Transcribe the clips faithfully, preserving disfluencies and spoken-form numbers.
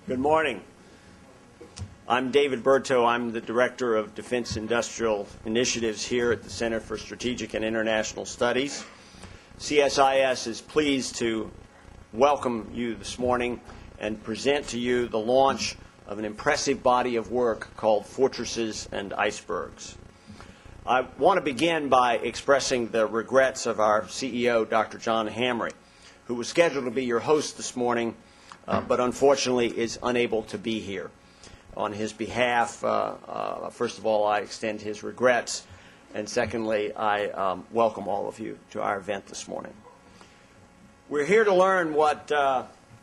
Good morning. I'm David Berto. I'm the Director of Defense Industrial Initiatives here at the Center for Strategic and International Studies. C S I S is pleased to welcome you this morning and present to you the launch of an impressive body of work called Fortresses and Icebergs. I want to begin by expressing the regrets of our C E O, Doctor John Hamre, who was scheduled to be your host this morning, uh, but unfortunately is unable to be here. On his behalf, uh, uh, first of all, I extend his regrets, and secondly, I um, welcome all of you to our event this morning. We're here to learn what uh,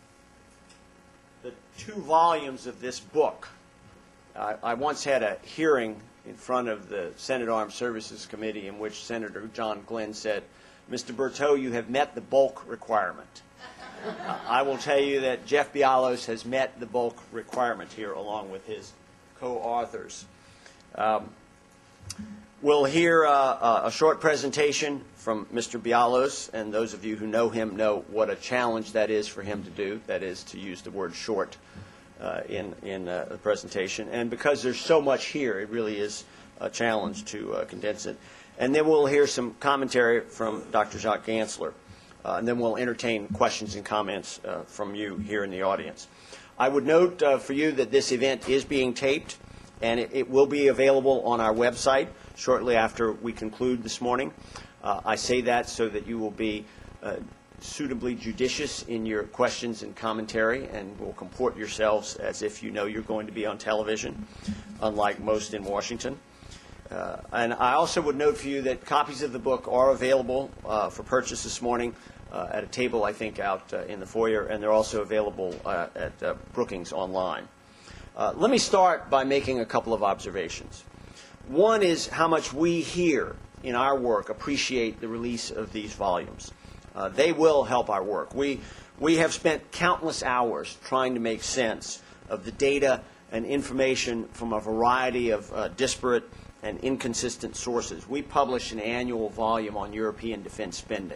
the two volumes of this book. I, I once had a hearing in front of the Senate Armed Services Committee in which Senator John Glenn said, "Mister Berto, you have met the bulk requirement." uh, I will tell you that Jeff Bialos has met the bulk requirement here along with his co-authors. Um, we'll hear uh, a short presentation from Mister Bialos, and those of you who know him know what a challenge that is for him to do, that is to use the word short uh, in, in uh, the presentation. And because there's so much here, it really is a challenge to uh, condense it. And then we'll hear some commentary from Doctor Jacques Gansler. Uh, and then we'll entertain questions and comments uh, from you here in the audience. I would note uh, for you that this event is being taped, and it, it will be available on our website shortly after we conclude this morning. Uh, I say that so that you will be uh, suitably judicious in your questions and commentary and will comport yourselves as if you know you're going to be on television, unlike most in Washington. Uh, and I also would note for you that copies of the book are available uh, for purchase this morning uh, at a table, I think, out uh, in the foyer, and they're also available uh, at uh, Brookings online. Uh, let me start by making a couple of observations. One is how much we here in our work appreciate the release of these volumes. Uh, they will help our work. We, we have spent countless hours trying to make sense of the data and information from a variety of uh, disparate and inconsistent sources. We publish an annual volume on European defense spending,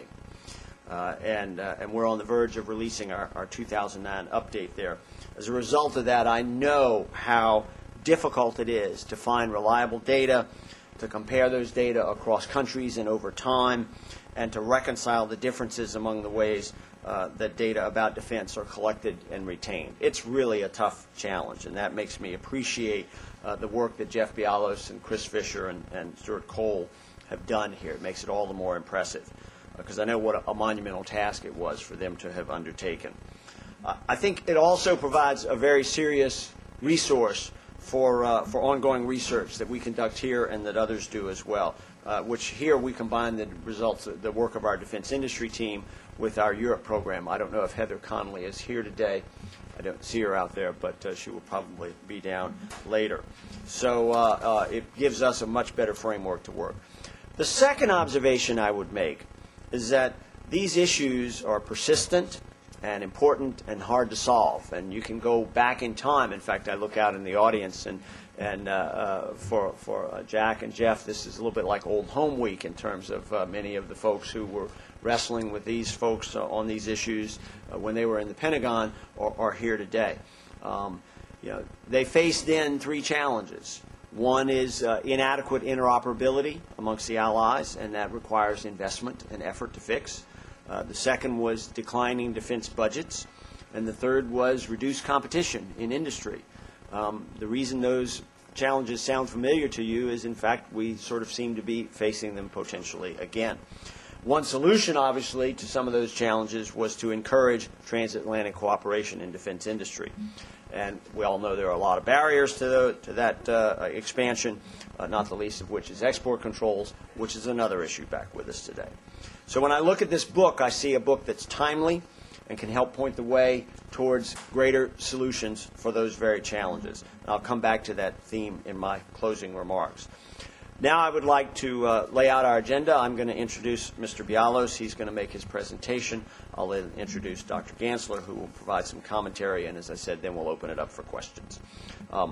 uh, and, uh, and we're on the verge of releasing our, our two thousand nine update there. As a result of that, I know how difficult it is to find reliable data, to compare those data across countries and over time, and to reconcile the differences among the ways uh, that data about defense are collected and retained. It's really a tough challenge, and that makes me appreciate uh, the work that Jeff Bialos and Chris Fisher and, and Stuart Cole have done here. It makes it all the more impressive, because uh, I know what a, a monumental task it was for them to have undertaken. Uh, I think it also provides a very serious resource for, uh, for ongoing research that we conduct here and that others do as well, uh, which here we combine the results of the work of our defense industry team with our Europe program. I don't know if Heather Connolly is here today. I don't see her out there, but uh, she will probably be down later. So uh, uh, it gives us a much better framework to work. The second observation I would make is that these issues are persistent and important and hard to solve. And you can go back in time. In fact, I look out in the audience, and, and uh, uh, for, for uh, Jack and Jeff, this is a little bit like Old Home Week in terms of uh, many of the folks who were wrestling with these folks uh, on these issues uh, when they were in the Pentagon or, or here today. Um, you know, they faced then three challenges. One is uh, inadequate interoperability amongst the allies, and that requires investment and effort to fix. Uh, the second was declining defense budgets, and the third was reduced competition in industry. Um, the reason those challenges sound familiar to you is, in fact, we sort of seem to be facing them potentially again. One solution, obviously, to some of those challenges was to encourage transatlantic cooperation in defense industry. And we all know there are a lot of barriers to, the, to that uh, expansion, uh, not the least of which is export controls, which is another issue back with us today. So when I look at this book, I see a book that's timely and can help point the way towards greater solutions for those very challenges. And I'll come back to that theme in my closing remarks. Now I would like to uh, lay out our agenda. I'm going to introduce Mister Bialos. He's going to make his presentation. I'll then introduce Doctor Gansler, who will provide some commentary, and as I said, then we'll open it up for questions. Um,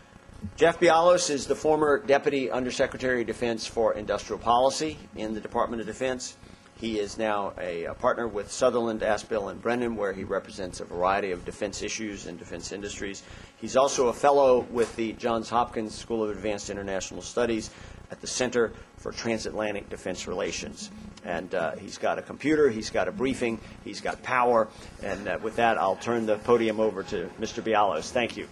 Jeff Bialos is the former Deputy Undersecretary of Defense for Industrial Policy in the Department of Defense. He is now a, a partner with Sutherland, Aspell, and Brennan, where he represents a variety of defense issues and defense industries. He's also a fellow with the Johns Hopkins School of Advanced International Studies at the Center for Transatlantic Defense Relations. And uh, he's got a computer, he's got a briefing, he's got power. And uh, with that, I'll turn the podium over to Mister Bialos. Thank you.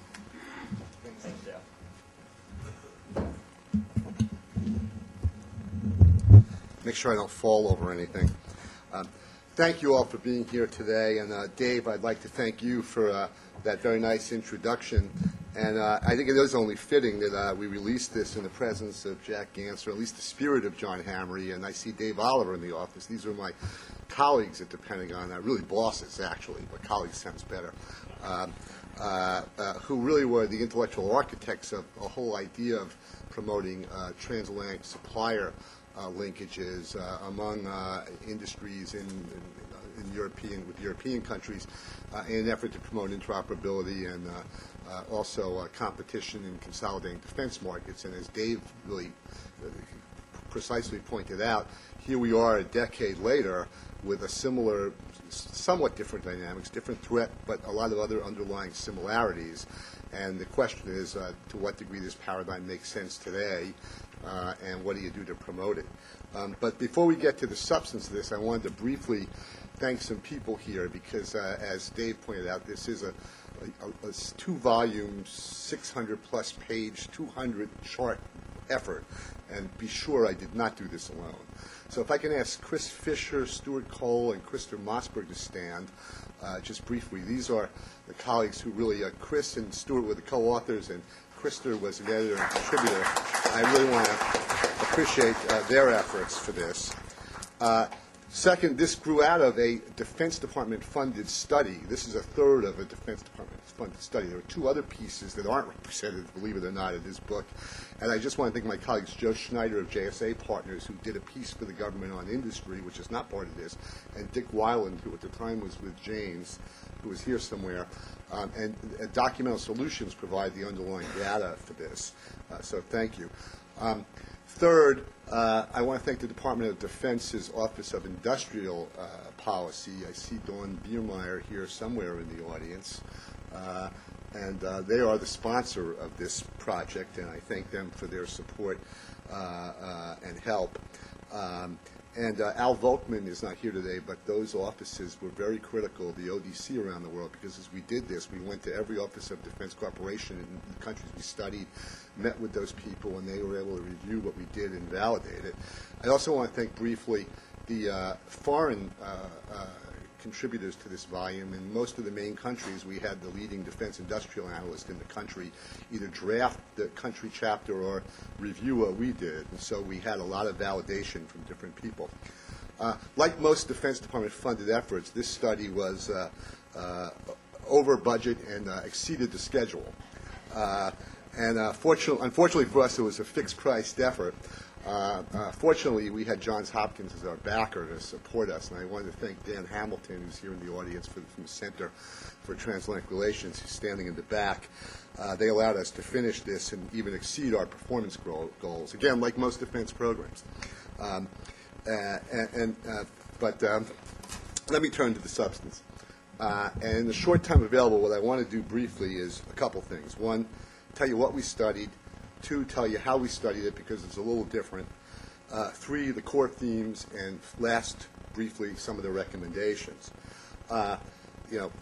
Make sure I don't fall over anything. Um, thank you all for being here today. And uh, Dave, I'd like to thank you for uh, that very nice introduction. And uh, I think it is only fitting that uh, we release this in the presence of Jack Gantz, or at least the spirit of John Hamre. And I see Dave Oliver in the office. These are my colleagues at the Pentagon, uh, really bosses, actually, but colleagues sounds better, um, uh, uh, who really were the intellectual architects of a whole idea of promoting uh, transatlantic supplier Uh, linkages uh, among uh, industries in, in, in European with European countries uh, in an effort to promote interoperability and uh, uh, also uh, competition in consolidating defense markets. And as Dave really uh, precisely pointed out, here we are a decade later with a similar, somewhat different dynamics, different threat, but a lot of other underlying similarities. And the question is uh, to what degree this paradigm makes sense today. Uh, and what do you do to promote it? Um, but before we get to the substance of this, I wanted to briefly thank some people here because, uh, as Dave pointed out, this is a, a, a two-volume, six hundred plus page, two hundred chart effort. And be sure I did not do this alone. So if I can ask Chris Fisher, Stuart Cole, and Christer Mossberg to stand uh, just briefly. These are the colleagues who really, uh, Chris and Stuart were the co-authors, and Christer was an editor and contributor. I really want to appreciate uh, their efforts for this. Uh, second, this grew out of a Defense Department-funded study. This is a third of a Defense Department-funded study. There are two other pieces that aren't represented, believe it or not, in this book. And I just want to thank my colleagues Joe Schneider of J S A Partners, who did a piece for the government on industry, which is not part of this, and Dick Weiland, who at the time was with James, who is here somewhere. Um, and uh, Documental Solutions provide the underlying data for this. Uh, so thank you. Um, third, uh, I want to thank the Department of Defense's Office of Industrial uh, Policy. I see Dawn Biermeyer here somewhere in the audience. Uh, and uh, they are the sponsor of this project, and I thank them for their support uh, uh, and help. Um, And uh, Al Volkman is not here today, but those offices were very critical of the O D C around the world, because as we did this, we went to every office of defense cooperation in the countries we studied, met with those people, and they were able to review what we did and validate it. I also want to thank briefly the uh, foreign uh, uh, contributors to this volume. In most of the main countries, we had the leading defense industrial analyst in the country either draft the country chapter or review what we did. And so we had a lot of validation from different people. Uh, like most Defense Department-funded efforts, this study was uh, uh, over budget and uh, exceeded the schedule. Uh, and uh, fortunately, unfortunately for us, it was a fixed-priced effort. Uh, uh, fortunately, we had Johns Hopkins as our backer to support us, and I wanted to thank Dan Hamilton, who's here in the audience for, from the Center for Transatlantic Relations, who's standing in the back. Uh, they allowed us to finish this and even exceed our performance goals, again, like most defense programs. Um, uh, and, and, uh, but um, let me turn to the substance. Uh, and in the short time available, what I want to do briefly is a couple things. One, tell you what we studied. Two, tell you how we studied it, because it's a little different. Uh, three, the core themes, and last, briefly, some of the recommendations. Uh, you know,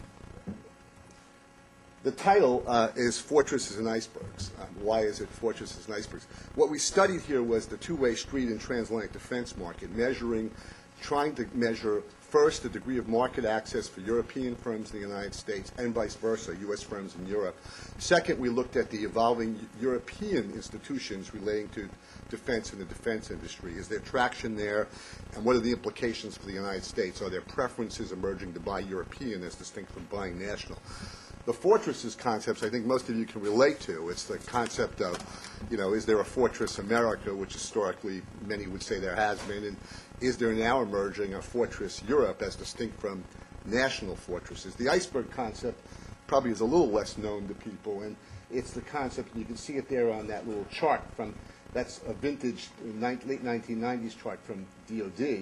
the title uh, is Fortresses and Icebergs. Um, why is it Fortresses and Icebergs? What we studied here was the two-way street in transatlantic defense market, measuring, trying to measure first the degree of market access for European firms in the United States and vice versa, U S firms in Europe. Second, we looked at the evolving European institutions relating to defense and the defense industry. Is there traction there, and what are the implications for the United States? Are there preferences emerging to buy European as distinct from buying national? The fortresses concepts, I think most of you can relate to. It's the concept of, you know, is there a Fortress America, which historically many would say there has been, and is there now emerging a Fortress Europe as distinct from national fortresses? The iceberg concept probably is a little less known to people, and it's the concept, and you can see it there on that little chart from, that's a vintage late nineteen nineties chart from D O D,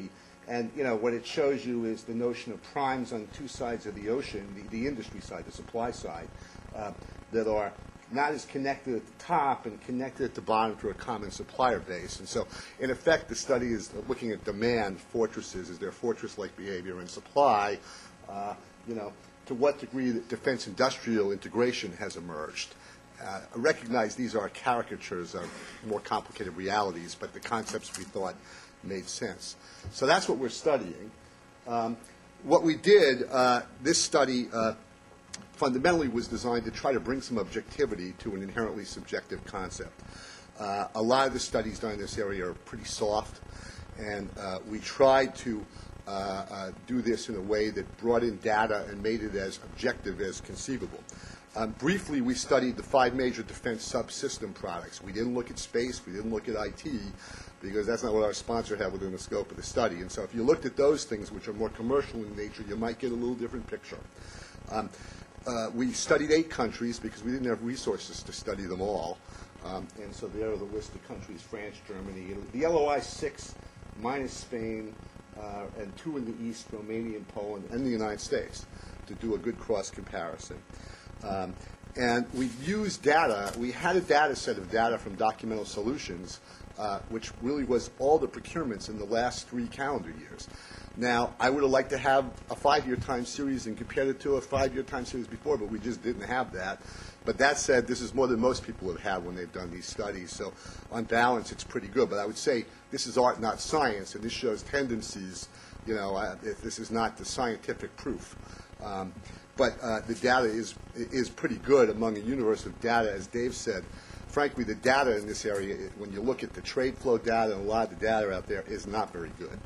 And, you know, what it shows you is the notion of primes on two sides of the ocean, the, the industry side, the supply side, uh, that are not as connected at the top and connected at the bottom to a common supplier base. And so, in effect, the study is looking at demand fortresses. Is there fortress-like behavior in supply? Uh, you know, to what degree that defense industrial integration has emerged. Uh, I recognize these are caricatures of more complicated realities, but the concepts we thought made sense. So that's what we're studying. Um, what we did, uh, this study uh, fundamentally was designed to try to bring some objectivity to an inherently subjective concept. Uh, a lot of the studies done in this area are pretty soft, and uh, we tried to uh, uh, do this in a way that brought in data and made it as objective as conceivable. Um, briefly, we studied the five major defense subsystem products. We didn't look at space, we didn't look at I T, because that's not what our sponsor had within the scope of the study. And so if you looked at those things, which are more commercial in nature, you might get a little different picture. Um, uh, we studied eight countries because we didn't have resources to study them all. Um, and so there are the list of countries: France, Germany. The L O I six minus Spain, uh, and two in the East, Romania and Poland, and the United States, to do a good cross-comparison. Um, and we used data. We had a data set of data from Documental Solutions, uh, which really was all the procurements in the last three calendar years. Now, I would have liked to have a five-year time series and compared it to a five-year time series before, but we just didn't have that. But that said, this is more than most people have had when they've done these studies. So on balance, it's pretty good. But I would say this is art, not science, and this shows tendencies. You know, uh, if this is not the scientific proof. Um, But uh, the data is is pretty good among a universe of data, as Dave said. Frankly, the data in this area, when you look at the trade flow data and a lot of the data out there, is not very good.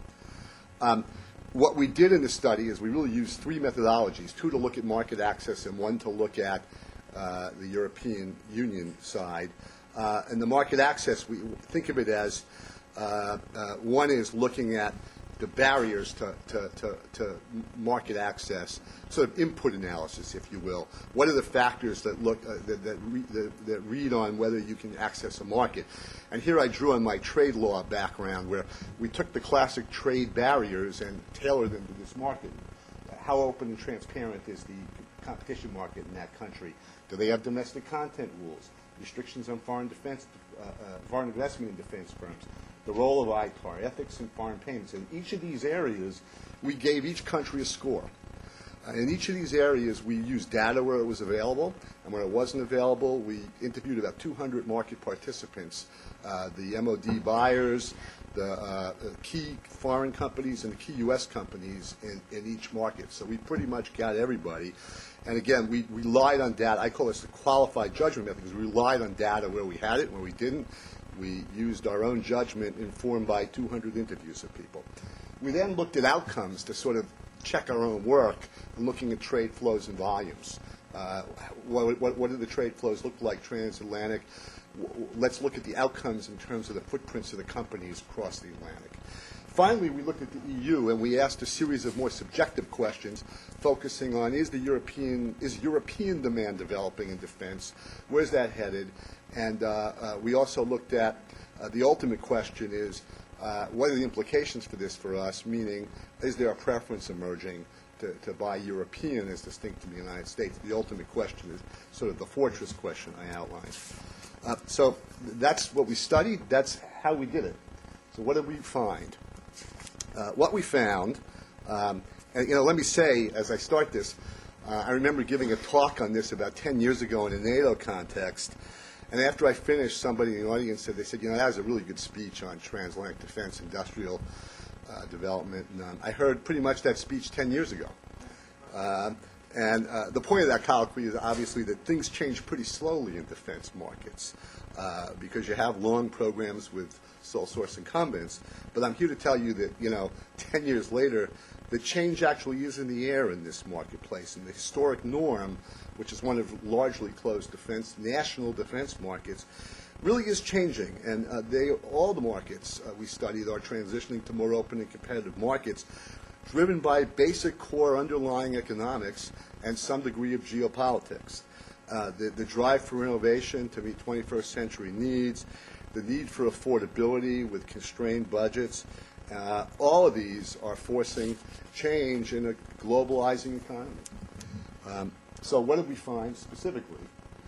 Um, what we did in the study is we really used three methodologies, two to look at market access and one to look at uh, the European Union side. Uh, and the market access, we think of it as uh, uh, one is looking at the barriers to, to, to, to market access, sort of input analysis, if you will. What are the factors that look uh, that, that, re, that, that read on whether you can access a market? And here I drew on my trade law background, where we took the classic trade barriers and tailored them to this market. How open and transparent is the competition market in that country? Do they have domestic content rules? Restrictions on foreign defense, uh, uh, foreign investment in defense firms? The role of I T A R, ethics and foreign payments. In each of these areas, we gave each country a score. Uh, in each of these areas, we used data where it was available, and where it wasn't available, we interviewed about two hundred market participants, uh, the M O D buyers, the uh, key foreign companies, and the key U S companies in, in each market. So we pretty much got everybody. And again, we relied on data. I call this the qualified judgment method, because we relied on data where we had it and where we didn't. We used our own judgment informed by two hundred interviews of people. We then looked at outcomes to sort of check our own work, and looking at trade flows and volumes. Uh, what, what, what do the trade flows look like transatlantic? Let's look at the outcomes in terms of the footprints of the companies across the Atlantic. Finally, we looked at the E U, and we asked a series of more subjective questions, focusing on is the European is European demand developing in defense? Where's that headed? And uh, uh, we also looked at uh, the ultimate question is uh, what are the implications for this for us? Meaning, is there a preference emerging to, to buy European as distinct from the United States? The ultimate question is sort of the fortress question I outlined. Uh, so that's what we studied. That's how we did it. So what did we find? Uh, what we found, um, and you know, let me say as I start this, uh, I remember giving a talk on this about ten years ago in a NATO context, and after I finished, somebody in the audience said, they said, you know, that was a really good speech on transatlantic defense industrial uh, development. And um, I heard pretty much that speech ten years ago. Uh, and uh, the point of that colloquy is obviously that things change pretty slowly in defense markets uh, because you have long programs with sole source incumbents. But I'm here to tell you that, you know, ten years later, the change actually is in the air in this marketplace. And the historic norm, which is one of largely closed defense, national defense markets, really is changing. And uh, they, all the markets uh, we studied are transitioning to more open and competitive markets, driven by basic core underlying economics and some degree of geopolitics. Uh, the, the drive for innovation to meet twenty-first century needs, the need for affordability with constrained budgets, Uh, all of these are forcing change in a globalizing economy. Um, so what did we find specifically?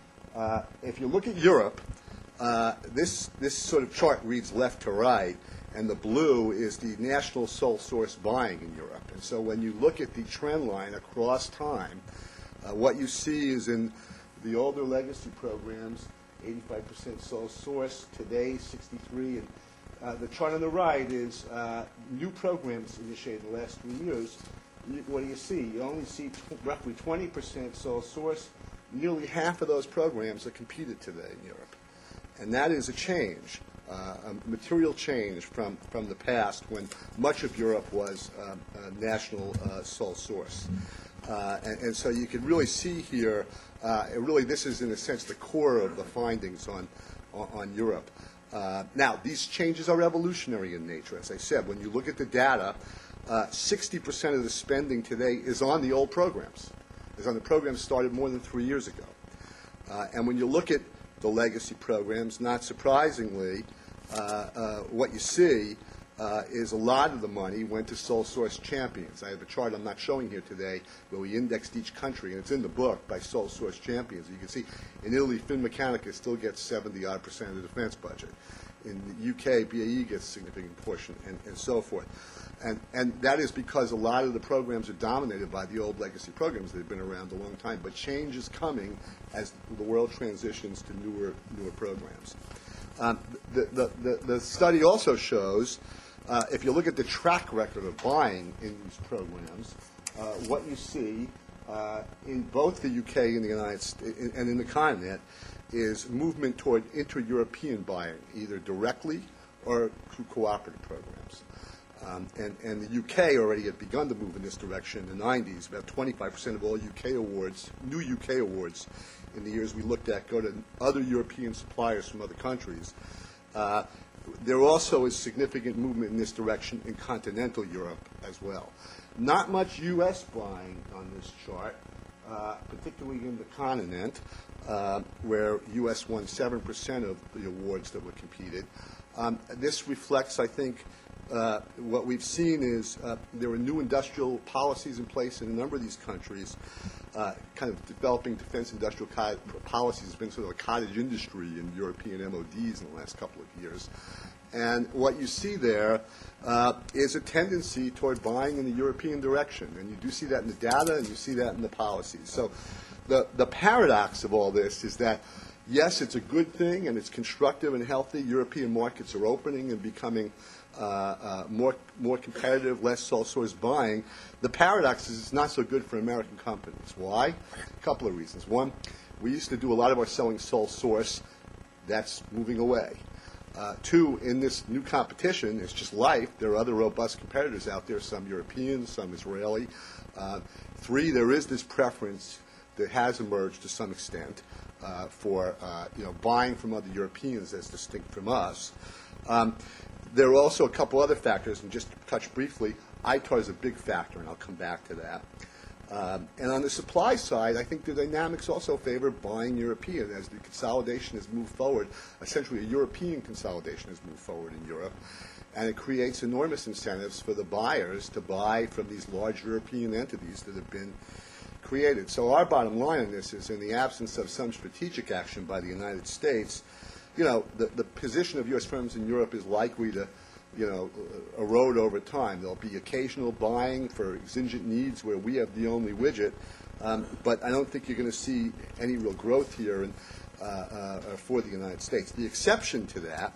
Uh, if you look at Europe, uh, this, this sort of chart reads left to right, and the blue is the national sole source buying in Europe. And so when you look at the trend line across time, uh, what you see is in the older legacy programs, eighty-five percent sole source, today sixty-three, and uh, the chart on the right is uh, new programs initiated in the last three years. You, what do you see? You only see tw roughly twenty percent sole source. Nearly half of those programs are competed today in Europe. And that is a change, uh, a material change from, from the past when much of Europe was um, a national uh, sole source. Uh, and, and so you can really see here, uh, really this is in a sense the core of the findings on, on, on Europe. Uh, now, these changes are evolutionary in nature. As I said, when you look at the data, uh, sixty percent of the spending today is on the old programs. Is on the programs started more than three years ago. Uh, and when you look at the legacy programs, not surprisingly, uh, uh, what you see uh, is a lot of the money went to sole source champions. I have a chart I'm not showing here today where we indexed each country, and it's in the book by sole source champions. You can see in Italy, Finmeccanica still gets seventy odd percent of the defense budget. In the U K, B A E gets a significant portion, and, and so forth. And, and that is because a lot of the programs are dominated by the old legacy programs that have been around a long time. But change is coming as the world transitions to newer, newer programs. Um, the, the, the, the study also shows, uh, if you look at the track record of buying in these programs, uh, what you see uh, in both the U K and the United States and in the continent is movement toward inter-European buying, either directly or through cooperative programs. Um, and, and the U K already had begun to move in this direction in the nineties. About twenty-five percent of all U K awards, new U K awards, in the years we looked at, go to other European suppliers from other countries. Uh, there also is significant movement in this direction in continental Europe as well. Not much U S buying on this chart, uh, particularly in the continent, uh, where U S won seven percent of the awards that were competed. Um, this reflects, I think, Uh, what we've seen is uh, there are new industrial policies in place in a number of these countries. Uh, kind of developing defense industrial policies has been sort of a cottage industry in European M O Ds in the last couple of years. And what you see there uh, is a tendency toward buying in the European direction. And you do see that in the data, and you see that in the policies. So the, the paradox of all this is that, yes, it's a good thing, and it's constructive and healthy. European markets are opening and becoming Uh, uh, more more competitive, less sole source buying. The paradox is it's not so good for American companies. Why? A couple of reasons. One, we used to do a lot of our selling sole source. That's moving away. Uh, two, in this new competition, it's just life. There are other robust competitors out there, some European, some Israeli. Uh, three, there is this preference that has emerged to some extent uh, for uh, you know buying from other Europeans as distinct from us. Um, There are also a couple other factors, and just to touch briefly, I T A R is a big factor, and I'll come back to that. Um, and on the supply side, I think the dynamics also favor buying European as the consolidation has moved forward. Essentially, a European consolidation has moved forward in Europe, and it creates enormous incentives for the buyers to buy from these large European entities that have been created. So our bottom line on this is, in the absence of some strategic action by the United States, you know, the, the position of U S firms in Europe is likely to, you know, erode over time. There'll be occasional buying for exigent needs where we have the only widget, um, but I don't think you're going to see any real growth here in, uh, uh, for the United States. The exception to that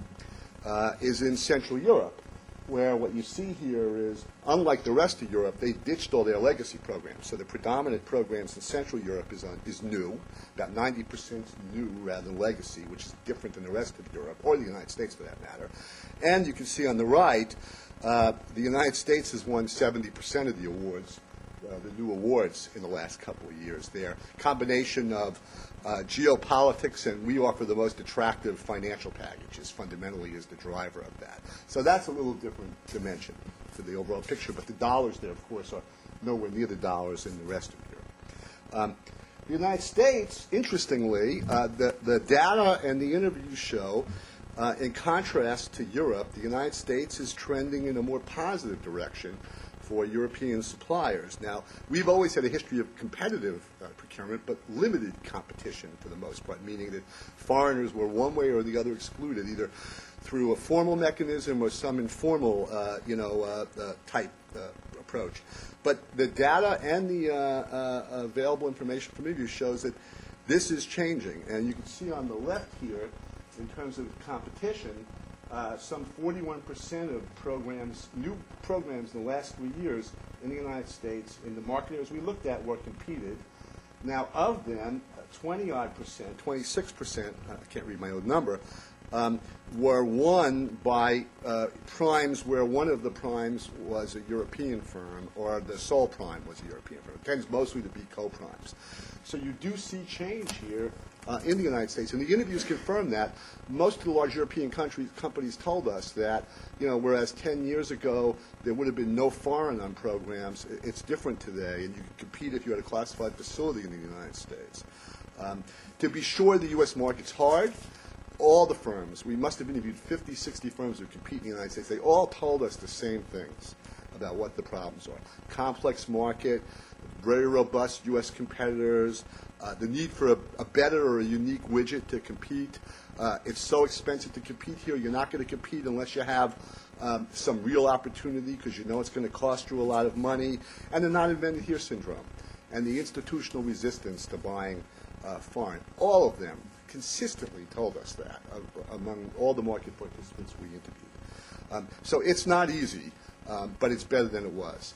uh, is in Central Europe, where what you see here is, unlike the rest of Europe, they ditched all their legacy programs. So the predominant programs in Central Europe is, on, is new, about ninety percent new rather than legacy, which is different than the rest of Europe, or the United States for that matter. And you can see on the right, uh, the United States has won seventy percent of the awards, uh, the new awards in the last couple of years. They're a combination of uh, geopolitics, and we offer the most attractive financial packages, fundamentally is the driver of that. So that's a little different dimension for the overall picture, but the dollars there, of course, are nowhere near the dollars in the rest of Europe. Um, the United States, interestingly, uh, the, the data and the interviews show Uh, in contrast to Europe, the United States is trending in a more positive direction for European suppliers. Now, we've always had a history of competitive uh, procurement, but limited competition for the most part, meaning that foreigners were one way or the other excluded, either through a formal mechanism or some informal, uh, you know, uh, uh, type uh, approach. But the data and the uh, uh, available information from review shows that this is changing. And you can see on the left here, in terms of competition, uh, some forty-one percent of programs, new programs in the last three years in the United States, in the market areas we looked at, were competed. Now, of them, twenty-odd percent, twenty-six percent, I can't read my own number, um, were won by uh, primes where one of the primes was a European firm or the sole prime was a European firm. It tends mostly to be co-primes. So you do see change here uh, in the United States. And the interviews confirm that. Most of the large European countries, companies told us that, you know, whereas ten years ago there would have been no foreign on programs, it's different today, and you can compete if you had a classified facility in the United States. Um, to be sure, the U S market's hard. All the firms, we must have interviewed fifty, sixty firms who compete in the United States, they all told us the same things about what the problems are. Complex market, very robust U S competitors, uh, the need for a, a better or a unique widget to compete. Uh, it's so expensive to compete here, you're not going to compete unless you have um, some real opportunity because you know it's going to cost you a lot of money. And the not-invented-here syndrome and the institutional resistance to buying uh, foreign. All of them consistently told us that uh, among all the market participants we interviewed. Um, so it's not easy, um, but it's better than it was.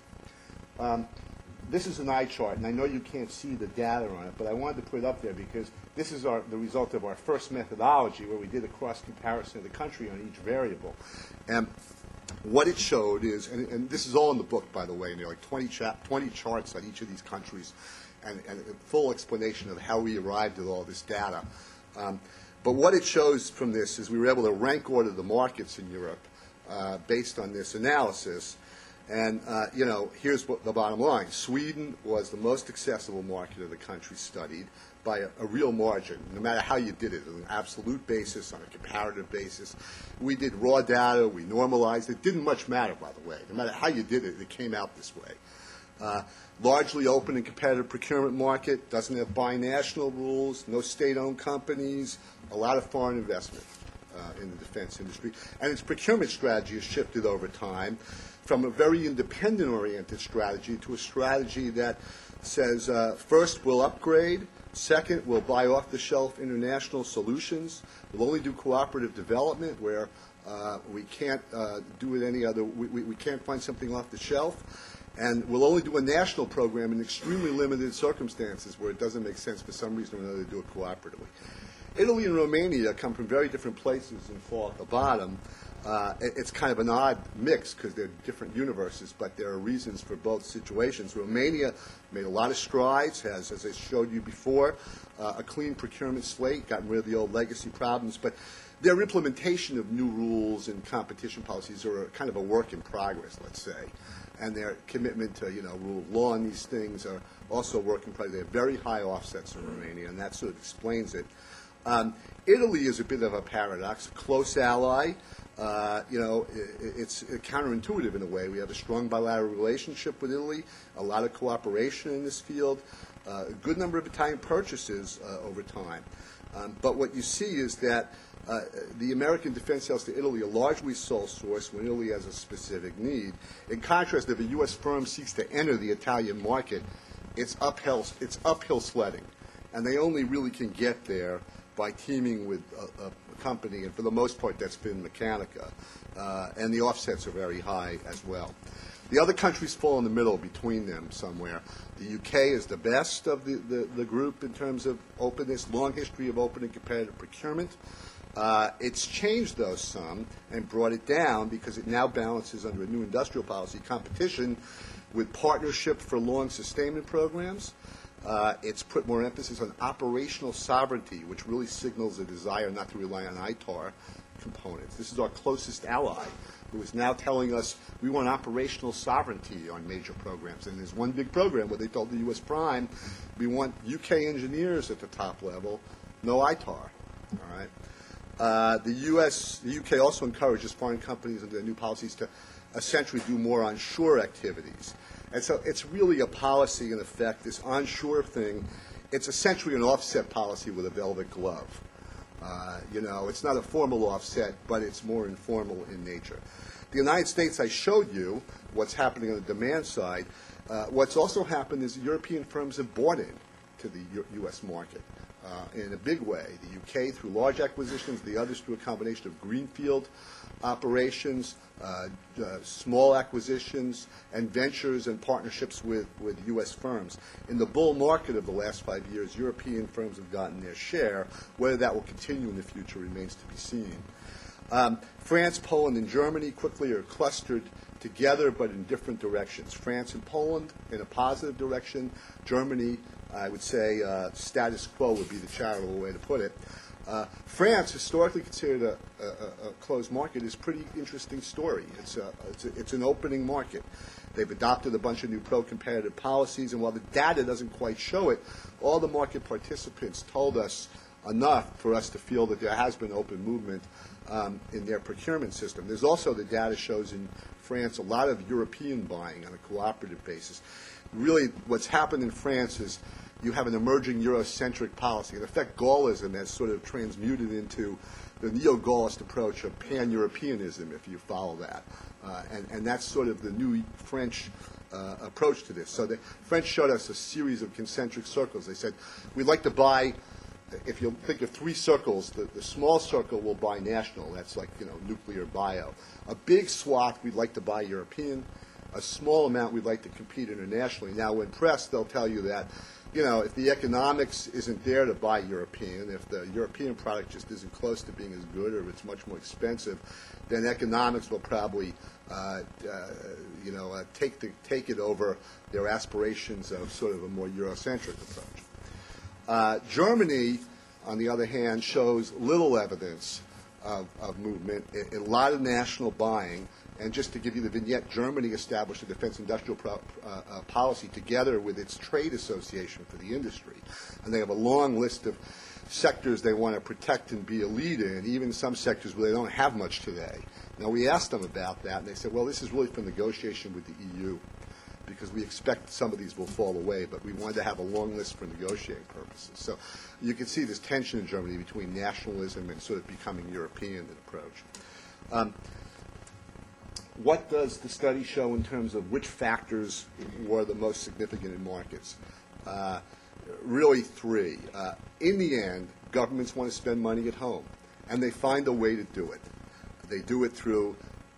Um, This is an eye chart, and I know you can't see the data on it, but I wanted to put it up there because this is our, the result of our first methodology where we did a cross-comparison of the country on each variable. And what it showed is, and, and this is all in the book, by the way, and there are like twenty, cha twenty charts on each of these countries and, and a full explanation of how we arrived at all this data. Um, but what it shows from this is we were able to rank order the markets in Europe uh, based on this analysis. And, uh, you know, here's what the bottom line. Sweden was the most accessible market of the country studied by a, a real margin, no matter how you did it, on an absolute basis, on a comparative basis. We did raw data. We normalized. It didn't much matter, by the way. No matter how you did it, it came out this way. Uh, largely open and competitive procurement market, doesn't have binational rules, no state-owned companies, a lot of foreign investment uh, in the defense industry. And its procurement strategy has shifted over time from a very independent-oriented strategy to a strategy that says, uh, first, we'll upgrade. Second, we'll buy off-the-shelf international solutions. We'll only do cooperative development where uh, we can't uh, do it any other, we, we, we can't find something off the shelf. And we'll only do a national program in extremely limited circumstances where it doesn't make sense for some reason or another to do it cooperatively. Italy and Romania come from very different places and fall at the bottom. Uh, it, it's kind of an odd mix because they're different universes, but there are reasons for both situations. Romania made a lot of strides, has, as I showed you before, uh, a clean procurement slate, gotten rid of the old legacy problems, but their implementation of new rules and competition policies are a, kind of a work in progress, let's say. And their commitment to, you know, rule of law on these things are also a work in progress. They have very high offsets in Romania, and that sort of explains it. Um, Italy is a bit of a paradox, a close ally. Uh, you know, it, it's counterintuitive in a way. We have a strong bilateral relationship with Italy, a lot of cooperation in this field, uh, a good number of Italian purchases uh, over time. Um, but what you see is that uh, the American defense sales to Italy are largely sole source when Italy has a specific need. In contrast, if a U S firm seeks to enter the Italian market, it's uphill, it's uphill sledding. And they only really can get there by teaming with a, a company, and for the most part that's been Mechanica, uh, and the offsets are very high as well. The other countries fall in the middle between them somewhere. The U K is the best of the, the, the group in terms of openness, long history of open and competitive procurement. Uh, it's changed, though, some and brought it down because it now balances under a new industrial policy competition with partnership for long sustainment programs. Uh, it's put more emphasis on operational sovereignty, which really signals a desire not to rely on I T A R components. This is our closest ally, who is now telling us we want operational sovereignty on major programs. And there's one big program where they told the U S Prime, we want U K engineers at the top level, no I T A R. All right. Uh, the U S, the U K also encourages foreign companies under their new policies to essentially do more onshore activities. And so it's really a policy, in effect, this onshore thing. It's essentially an offset policy with a velvet glove. Uh, you know, it's not a formal offset, but it's more informal in nature. The United States, I showed you what's happening on the demand side. Uh, what's also happened is European firms have bought in to the U- U.S. market uh, in a big way. The U K through large acquisitions, the others through a combination of greenfield operations, uh, uh, small acquisitions, and ventures and partnerships with, with U S firms. In the bull market of the last five years, European firms have gotten their share. Whether that will continue in the future remains to be seen. Um, France, Poland, and Germany quickly are clustered together but in different directions. France and Poland in a positive direction. Germany, I would say, uh, status quo would be the charitable way to put it. Uh, France, historically considered a, a, a closed market, is a pretty interesting story. It's, a, it's, a, it's an opening market. They've adopted a bunch of new pro-competitive policies, and while the data doesn't quite show it, all the market participants told us enough for us to feel that there has been open movement um, in their procurement system. There's also, the data shows in France, a lot of European buying on a cooperative basis. Really, what's happened in France is you have an emerging Eurocentric policy. In effect, Gaullism has sort of transmuted into the neo-Gaullist approach of pan-Europeanism, if you follow that. Uh, and, and that's sort of the new French uh, approach to this. So the French showed us a series of concentric circles. They said, we'd like to buy, if you think of three circles, the, the small circle will buy national. That's like, you know, nuclear bio. A big swath, we'd like to buy European. A small amount, we'd like to compete internationally. Now, when pressed, they'll tell you that, you know, if the economics isn't there to buy European, if the European product just isn't close to being as good or if it's much more expensive, then economics will probably, uh, uh, you know, uh, take, the, take it over their aspirations of sort of a more Eurocentric approach. Uh, Germany, on the other hand, shows little evidence of, of movement, a, a lot of national buying. And just to give you the vignette, Germany established a defense industrial pro, uh, uh, policy together with its trade association for the industry. And they have a long list of sectors they want to protect and be a lead in, even some sectors where they don't have much today. Now, we asked them about that, and they said, well, this is really for negotiation with the E U, because we expect some of these will fall away, but we wanted to have a long list for negotiating purposes. So you can see this tension in Germany between nationalism and sort of becoming European in approach. Um, What does the study show in terms of which factors were the most significant in markets? Uh, really three. Uh, in the end, governments want to spend money at home, and they find a way to do it. They do it through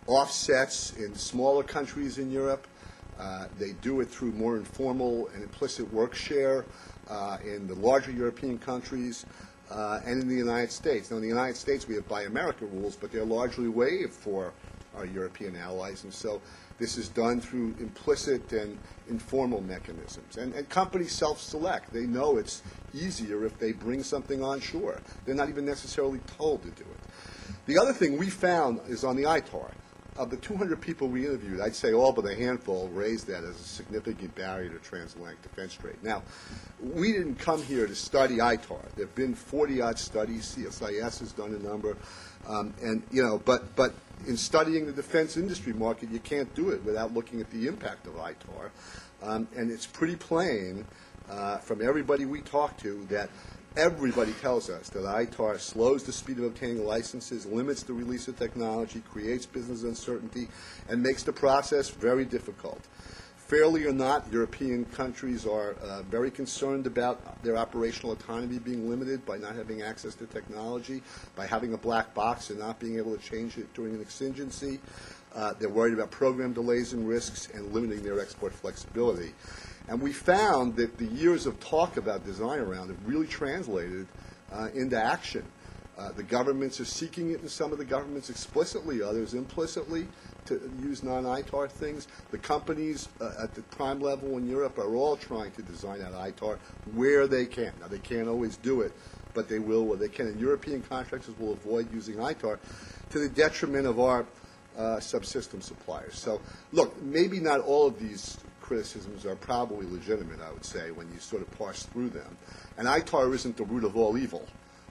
offsets in smaller countries in Europe. Uh, they do it through more informal and implicit work share uh, in the larger European countries uh, and in the United States. Now, in the United States, we have Buy America rules, but they're largely waived for our European allies, and so this is done through implicit and informal mechanisms. And, and companies self-select. They know it's easier if they bring something onshore. They're not even necessarily told to do it. The other thing we found is on the I T A R. Of the two hundred people we interviewed, I'd say all but a handful raised that as a significant barrier to transatlantic defense trade. Now, we didn't come here to study I T A R. There have been forty-odd studies. C S I S has done a number. Um, and, you know, but, but in studying the defense industry market, you can't do it without looking at the impact of I T A R. Um, and it's pretty plain uh, from everybody we talk to that everybody tells us that I T A R slows the speed of obtaining licenses, limits the release of technology, creates business uncertainty, and makes the process very difficult. Fairly or not, European countries are uh, very concerned about their operational autonomy being limited by not having access to technology, by having a black box and not being able to change it during an exigency. Uh, they're worried about program delays and risks and limiting their export flexibility. And we found that the years of talk about design around have really translated uh, into action. Uh, the governments are seeking it, and some of the governments explicitly, others implicitly, to use non-I T A R things. The companies uh, at the prime level in Europe are all trying to design out I T A R where they can. Now, they can't always do it, but they will where they can. And European contractors will avoid using I T A R to the detriment of our uh, subsystem suppliers. So, look, maybe not all of these criticisms are probably legitimate, I would say, when you sort of parse through them. And I T A R isn't the root of all evil.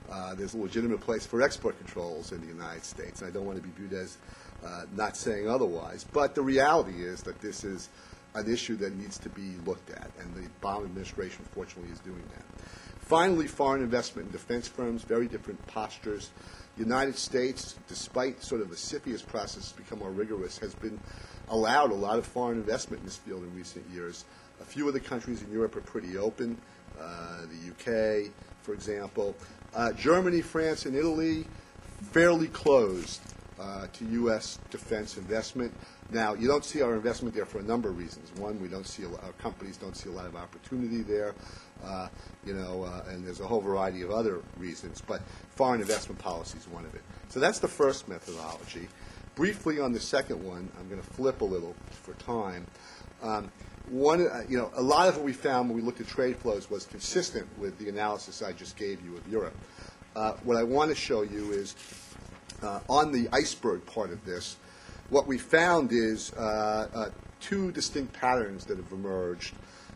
Uh, there's a legitimate place for export controls in the United States. And I don't want to be viewed as uh, not saying otherwise. But the reality is that this is an issue that needs to be looked at, and the Obama administration, fortunately, is doing that. Finally, foreign investment in defense firms, very different postures. The United States, despite sort of the CFIUS process become more rigorous, has been allowed a lot of foreign investment in this field in recent years. A few of the countries in Europe are pretty open, uh, the U K, for example. Uh, Germany, France, and Italy, fairly closed uh, to U S defense investment. Now, you don't see our investment there for a number of reasons. One, we don't see a lot, our companies don't see a lot of opportunity there, uh, you know, uh, and there's a whole variety of other reasons. But foreign investment policy is one of it. So that's the first methodology. Briefly on the second one, I'm going to flip a little for time. Um, one, uh, you know, a lot of what we found when we looked at trade flows was consistent with the analysis I just gave you of Europe. Uh, what I want to show you is uh, on the iceberg part of this, what we found is uh, uh, two distinct patterns that have emerged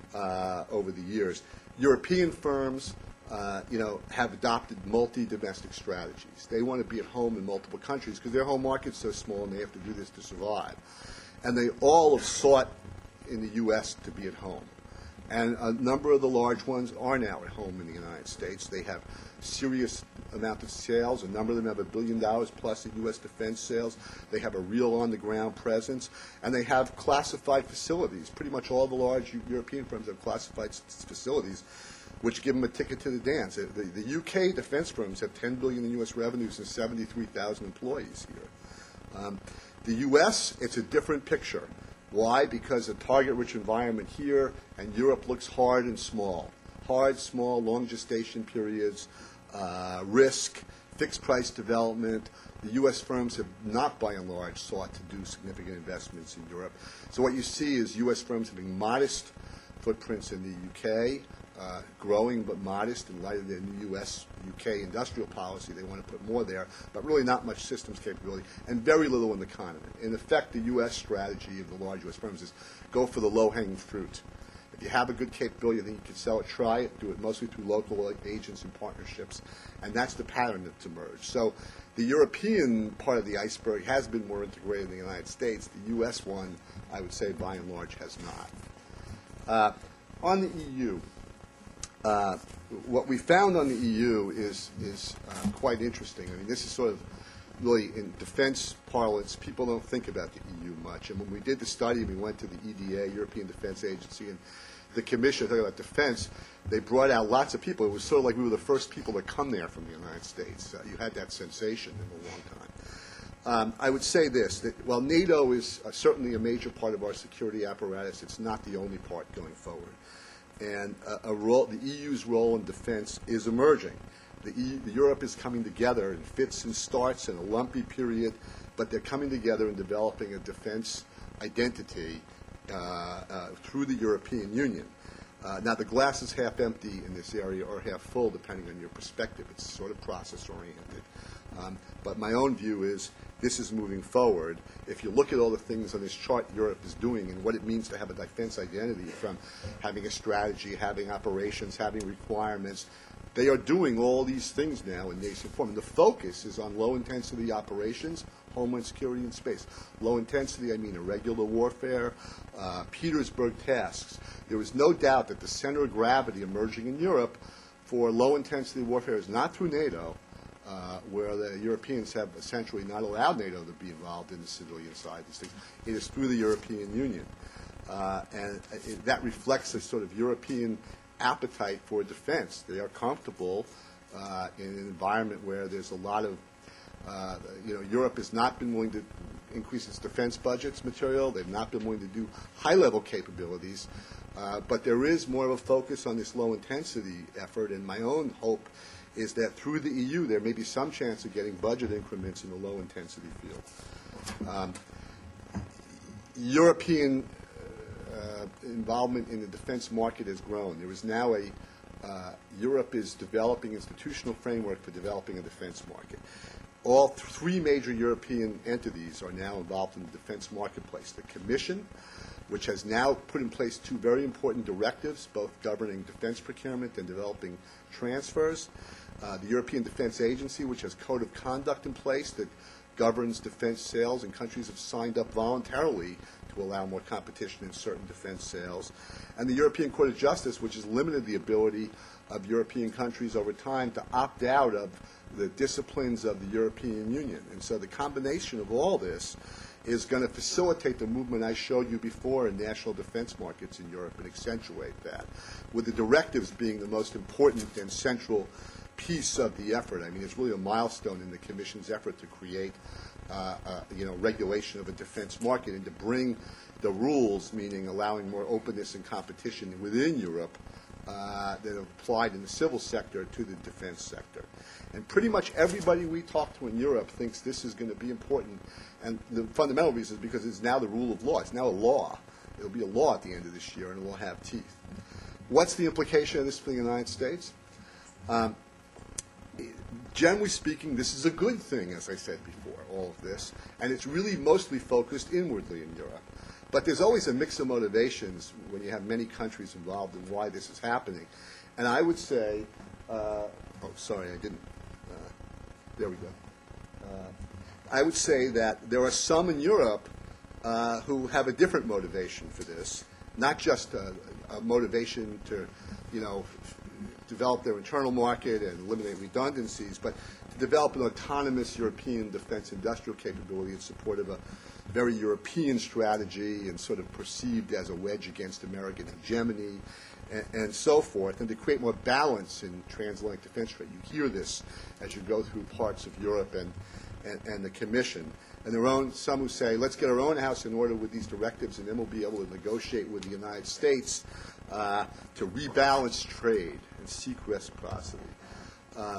uh, over the years. European firms, uh, you know, have adopted multi-domestic strategies. They want to be at home in multiple countries because their home market's so small and they have to do this to survive. And they all have sought in the U S to be at home. And a number of the large ones are now at home in the United States. They have serious amount of sales. A number of them have a billion dollars plus in U S defense sales. They have a real on-the-ground presence. And they have classified facilities. Pretty much all the large European firms have classified facilities, which give them a ticket to the dance. The, the U K defense firms have ten billion dollars in U S revenues and seventy-three thousand employees here. Um, the U S, it's a different picture. Why? Because a target-rich environment here, and Europe looks hard and small. Hard, small, long gestation periods, uh, risk, fixed-price development. The U S firms have not, by and large, sought to do significant investments in Europe. So what you see is U S firms having modest footprints in the U K, uh, growing but modest in light of the new U S U K industrial policy. They want to put more there, but really not much systems capability, and very little in the continent. In effect, the U S strategy of the large U S firms is go for the low-hanging fruit. If you have a good capability, then you can sell it, try it, do it mostly through local agents and partnerships, and that's the pattern that's emerged. So the European part of the iceberg has been more integrated in the United States. The U S one, I would say, by and large, has not. Uh, on the E U, uh, what we found on the E U is, is uh, quite interesting. I mean, this is sort of really, in defense parlance, people don't think about the E U much. And when we did the study, we went to the E D A, European Defense Agency, and the commission talking about defense, they brought out lots of people. It was sort of like we were the first people to come there from the United States. Uh, you had that sensation in a long time. Um, I would say this, that while NATO is uh, certainly a major part of our security apparatus, it's not the only part going forward. And uh, a role, the E U's role in defense is emerging. The, e, the Europe is coming together in fits and starts in a lumpy period, but they're coming together and developing a defense identity uh, uh, through the European Union. Uh, now, the glass is half empty in this area or half full, depending on your perspective. It's sort of process-oriented. Um, but my own view is this is moving forward. If you look at all the things on this chart Europe is doing and what it means to have a defense identity, from having a strategy, having operations, having requirements, they are doing all these things now in nascent form. And the focus is on low-intensity operations, homeland security, and space. Low-intensity, I mean irregular warfare, uh, Petersburg tasks. There is no doubt that the center of gravity emerging in Europe for low-intensity warfare is not through NATO, uh, where the Europeans have essentially not allowed NATO to be involved in the civilian side of these things. It is through the European Union. Uh, and it, that reflects a sort of European appetite for defense. They are comfortable uh, in an environment where there's a lot of, uh, you know, Europe has not been willing to increase its defense budgets material. They've not been willing to do high-level capabilities. Uh, but there is more of a focus on this low-intensity effort, and my own hope is that through the E U there may be some chance of getting budget increments in the low-intensity field. Um, European Uh, involvement in the defense market has grown. There is now a, uh, Europe is developing institutional framework for developing a defense market. All th three major European entities are now involved in the defense marketplace. The Commission, which has now put in place two very important directives, both governing defense procurement and developing transfers. Uh, the European Defense Agency, which has a code of conduct in place that governs defense sales, and countries have signed up voluntarily to allow more competition in certain defense sales. And the European Court of Justice, which has limited the ability of European countries over time to opt out of the disciplines of the European Union. And so the combination of all this is going to facilitate the movement I showed you before in national defense markets in Europe and accentuate that, with the directives being the most important and central piece of the effort. I mean, it's really a milestone in the Commission's effort to create, uh, uh, you know, regulation of a defense market and to bring the rules, meaning allowing more openness and competition within Europe, uh, that are applied in the civil sector to the defense sector. And pretty much everybody we talk to in Europe thinks this is going to be important. And the fundamental reason is because it's now the rule of law. It's now a law. It'll be a law at the end of this year, and it will have teeth. What's the implication of this for the United States? Um, generally speaking, this is a good thing, as I said before, all of this. And it's really mostly focused inwardly in Europe. But there's always a mix of motivations when you have many countries involved in why this is happening. And I would say, uh, oh, sorry, I didn't. Uh, there we go. Uh, I would say that there are some in Europe uh, who have a different motivation for this, not just a, a motivation to, you know, f- develop their internal market and eliminate redundancies, but to develop an autonomous European defense industrial capability in support of a very European strategy and sort of perceived as a wedge against American hegemony and, and so forth, and to create more balance in transatlantic defense trade. You hear this as you go through parts of Europe and, and, and the Commission. And there are some who say, let's get our own house in order with these directives, and then we'll be able to negotiate with the United States uh, to rebalance trade and seek reciprocity. Uh,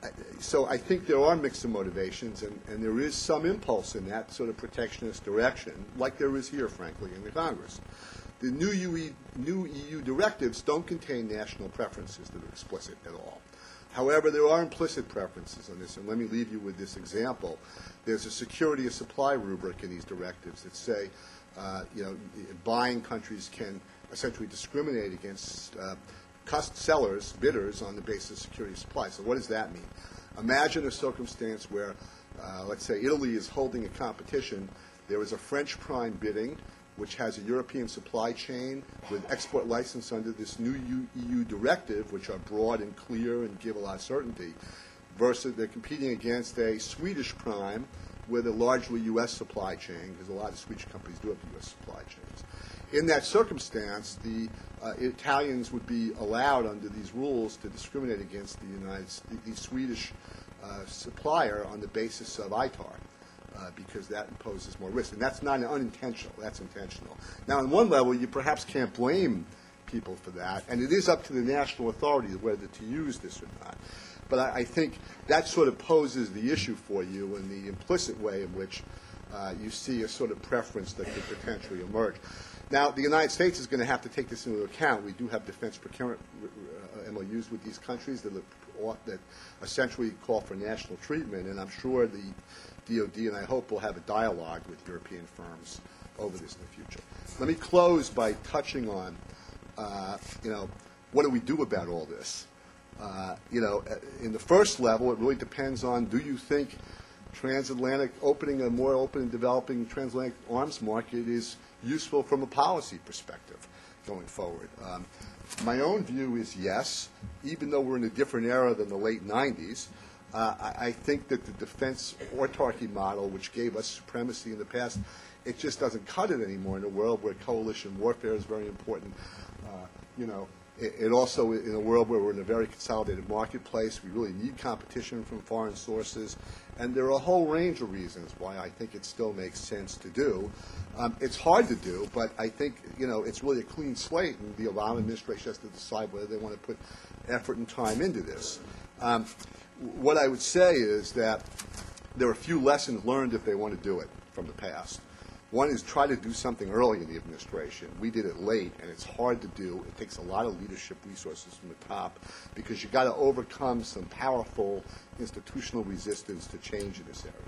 So I think there are mixed motivations, and, and there is some impulse in that sort of protectionist direction, like there is here, frankly, in the Congress. The new, U E, new E U directives don't contain national preferences that are explicit at all. However, there are implicit preferences on this, and let me leave you with this example. There's a security of supply rubric in these directives that say, uh, you know, buying countries can essentially discriminate against uh, cost sellers, bidders, on the basis of security of supply. So what does that mean? Imagine a circumstance where, uh, let's say, Italy is holding a competition. There is a French prime bidding, which has a European supply chain with export license under this new E U directive, which are broad and clear and give a lot of certainty, versus they're competing against a Swedish prime with a largely U S supply chain, because a lot of Swedish companies do have U S supply chains. In that circumstance, the uh, Italians would be allowed under these rules to discriminate against the United, the, the Swedish uh, supplier on the basis of I T A R, uh, because that imposes more risk. And that's not unintentional. That's intentional. Now, on one level, you perhaps can't blame people for that, and it is up to the national authorities whether to use this or not. But I, I think that sort of poses the issue for you in the implicit way in which uh, you see a sort of preference that could potentially emerge. Now, the United States is going to have to take this into account. We do have defense procurement uh, M O Us with these countries that, look, that essentially call for national treatment, and I'm sure the D O D and I hope will have a dialogue with European firms over this in the future. Let me close by touching on, uh, you know, what do we do about all this? Uh, you know, in the first level, it really depends on, do you think transatlantic, opening a more open and developing transatlantic arms market is useful from a policy perspective going forward? Um, my own view is yes, even though we're in a different era than the late nineties. Uh, I, I think that the defense autarky model, which gave us supremacy in the past, it just doesn't cut it anymore in a world where coalition warfare is very important. Uh, you know, it, it also, in a world where we're in a very consolidated marketplace, we really need competition from foreign sources. And there are a whole range of reasons why I think it still makes sense to do. Um, it's hard to do, but I think, you know, it's really a clean slate, and the Obama administration has to decide whether they want to put effort and time into this. Um, what I would say is that there are a few lessons learned if they want to do it from the past. One is try to do something early in the administration. We did it late, and it's hard to do. It takes a lot of leadership resources from the top because you've got to overcome some powerful institutional resistance to change in this area.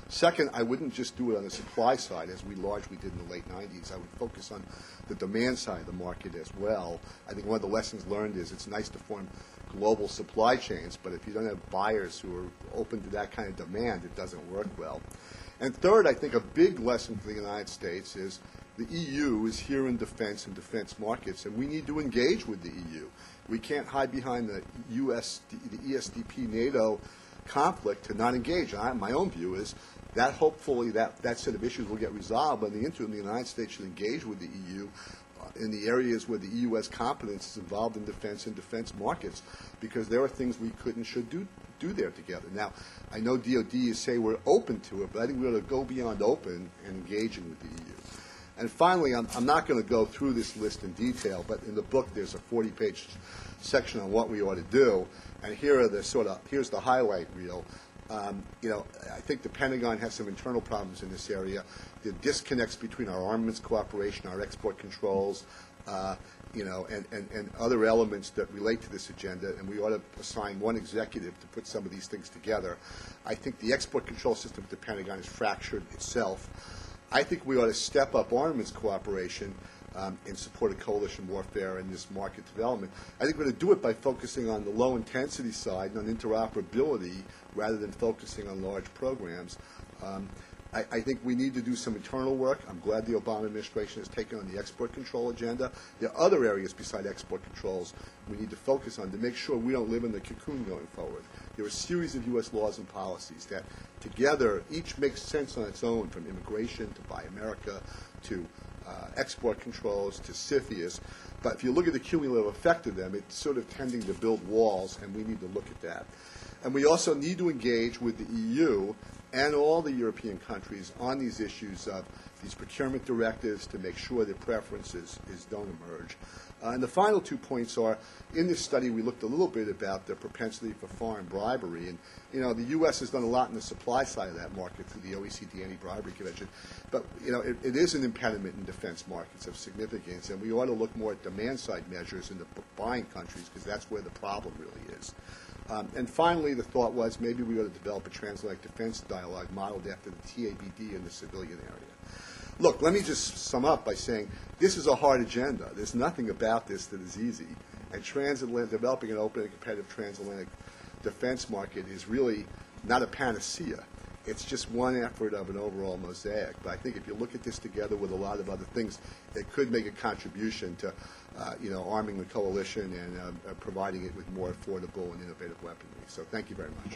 Second, I wouldn't just do it on the supply side, as we largely did in the late nineties. I would focus on the demand side of the market as well. I think one of the lessons learned is it's nice to form global supply chains, but if you don't have buyers who are open to that kind of demand, it doesn't work well. And third, I think a big lesson for the United States is the E U is here in defense and defense markets, and we need to engage with the E U. We can't hide behind the U S, the E S D P NATO conflict to not engage. I, my own view is that hopefully that, that set of issues will get resolved, but in the interim, the United States should engage with the E U in the areas where the E U has competence is involved in defense and defense markets, because there are things we could and should do do there together. Now, I know D O D is say we're open to it, but I think we ought to go beyond open and engaging with the E U. And finally, I'm, I'm not going to go through this list in detail, but in the book there's a forty-page section on what we ought to do, and here are the sort of here's the highlight reel. Um, you know, I think the Pentagon has some internal problems in this area. The disconnects between our armaments cooperation, our export controls, uh, you know, and, and, and other elements that relate to this agenda, and we ought to assign one executive to put some of these things together. I think the export control system at the Pentagon is fractured itself. I think we ought to step up armaments cooperation um, in support of coalition warfare and this market development. I think we're going to do it by focusing on the low-intensity side and on interoperability rather than focusing on large programs. Um, I, I think we need to do some internal work. I'm glad the Obama administration has taken on the export control agenda. There are other areas beside export controls we need to focus on to make sure we don't live in the cocoon going forward. There are a series of U S laws and policies that together each makes sense on its own, from immigration to Buy America to uh, export controls to CFIUS. But if you look at the cumulative effect of them, it's sort of tending to build walls, and we need to look at that. And we also need to engage with the E U and all the European countries on these issues of these procurement directives to make sure that preferences is, don't emerge. Uh, and the final two points are, in this study we looked a little bit about the propensity for foreign bribery. And, you know, the U S has done a lot in the supply side of that market through the O E C D Anti-Bribery Convention. But, you know, it, it is an impediment in defense markets of significance, and we ought to look more at demand-side measures in the buying countries, because that's where the problem really is. Um, and finally, the thought was maybe we ought to develop a transatlantic defense dialogue modeled after the T A B D in the civilian area. Look, let me just sum up by saying this is a hard agenda. There's nothing about this that is easy. And transatlantic, developing an open and competitive transatlantic defense market is really not a panacea. It's just one effort of an overall mosaic. But I think if you look at this together with a lot of other things, it could make a contribution to, uh, you know, arming the coalition and uh, uh, providing it with more affordable and innovative weaponry. So thank you very much.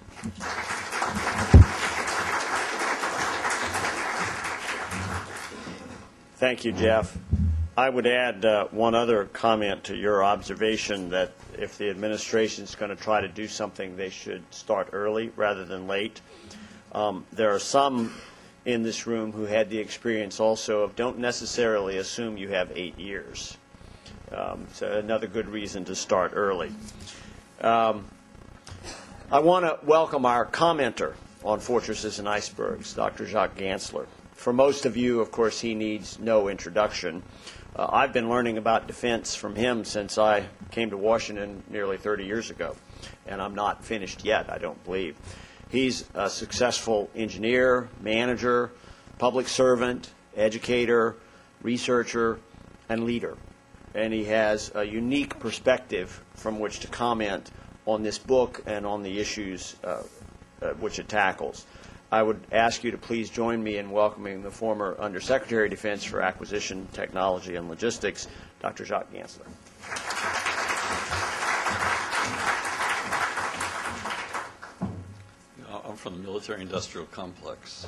Thank you, Jeff. I would add uh, one other comment to your observation that if the administration is going to try to do something, they should start early rather than late. Um, there are some in this room who had the experience also of don't necessarily assume you have eight years. Um, so another good reason to start early. Um, I want to welcome our commenter on Fortresses and Icebergs, Doctor Jacques Ganzler. For most of you, of course, he needs no introduction. Uh, I've been learning about defense from him since I came to Washington nearly thirty years ago, and I'm not finished yet, I don't believe. He's a successful engineer, manager, public servant, educator, researcher, and leader. And he has a unique perspective from which to comment on this book and on the issues uh, uh, which it tackles. I would ask you to please join me in welcoming the former Undersecretary of Defense for Acquisition, Technology, and Logistics, Doctor Jacques Ganzler. I'm from the military-industrial complex.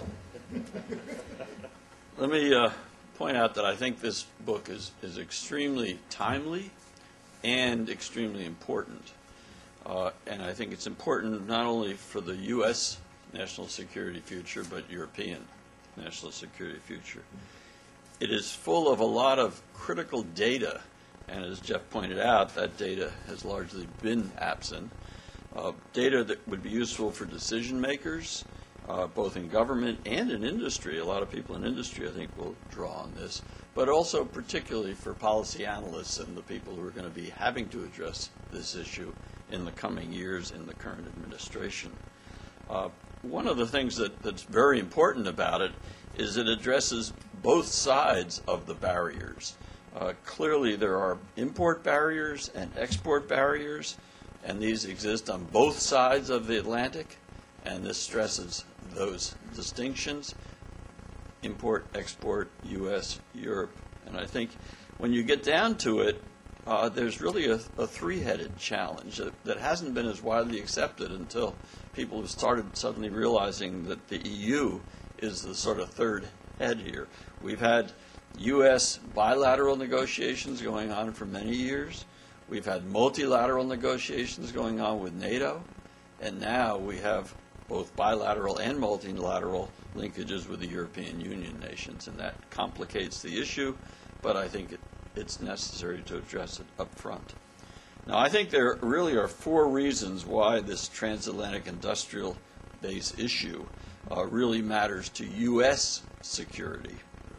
Let me uh, point out that I think this book is, is extremely timely and extremely important. Uh, and I think it's important not only for the U S national security future, but European national security future. It is full of a lot of critical data, and as Jeff pointed out, that data has largely been absent. Uh, data that would be useful for decision makers, uh, both in government and in industry. A lot of people in industry, I think, will draw on this, but also particularly for policy analysts and the people who are going to be having to address this issue in the coming years in the current administration. Uh, one of the things that, that's very important about it is it addresses both sides of the barriers. Uh, clearly, there are import barriers and export barriers, and these exist on both sides of the Atlantic, and this stresses those distinctions: import, export, U S, Europe. And I think when you get down to it, uh, there's really a, a three-headed challenge that, that hasn't been as widely accepted until people have started suddenly realizing that the E U is the sort of third head here. We've had U S bilateral negotiations going on for many years. We've had multilateral negotiations going on with NATO. And now we have both bilateral and multilateral linkages with the European Union nations. And that complicates the issue, but I think it, it's necessary to address it up front. Now, I think there really are four reasons why this transatlantic industrial base issue uh, really matters to U S security.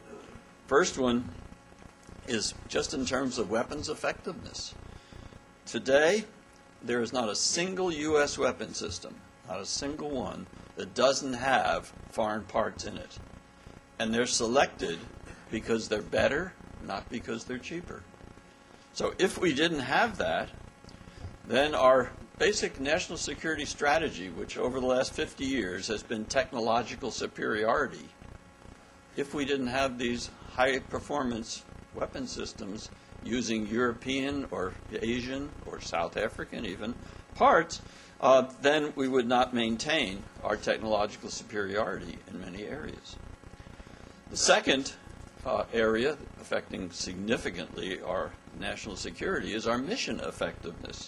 First one is just in terms of weapons effectiveness. Today, there is not a single U S weapon system, not a single one, that doesn't have foreign parts in it. And they're selected because they're better, not because they're cheaper. So if we didn't have that, then our basic national security strategy, which over the last fifty years has been technological superiority, if we didn't have these high-performance weapon systems using European or Asian or South African even parts, uh, then we would not maintain our technological superiority in many areas. The second uh, area affecting significantly our national security is our mission effectiveness.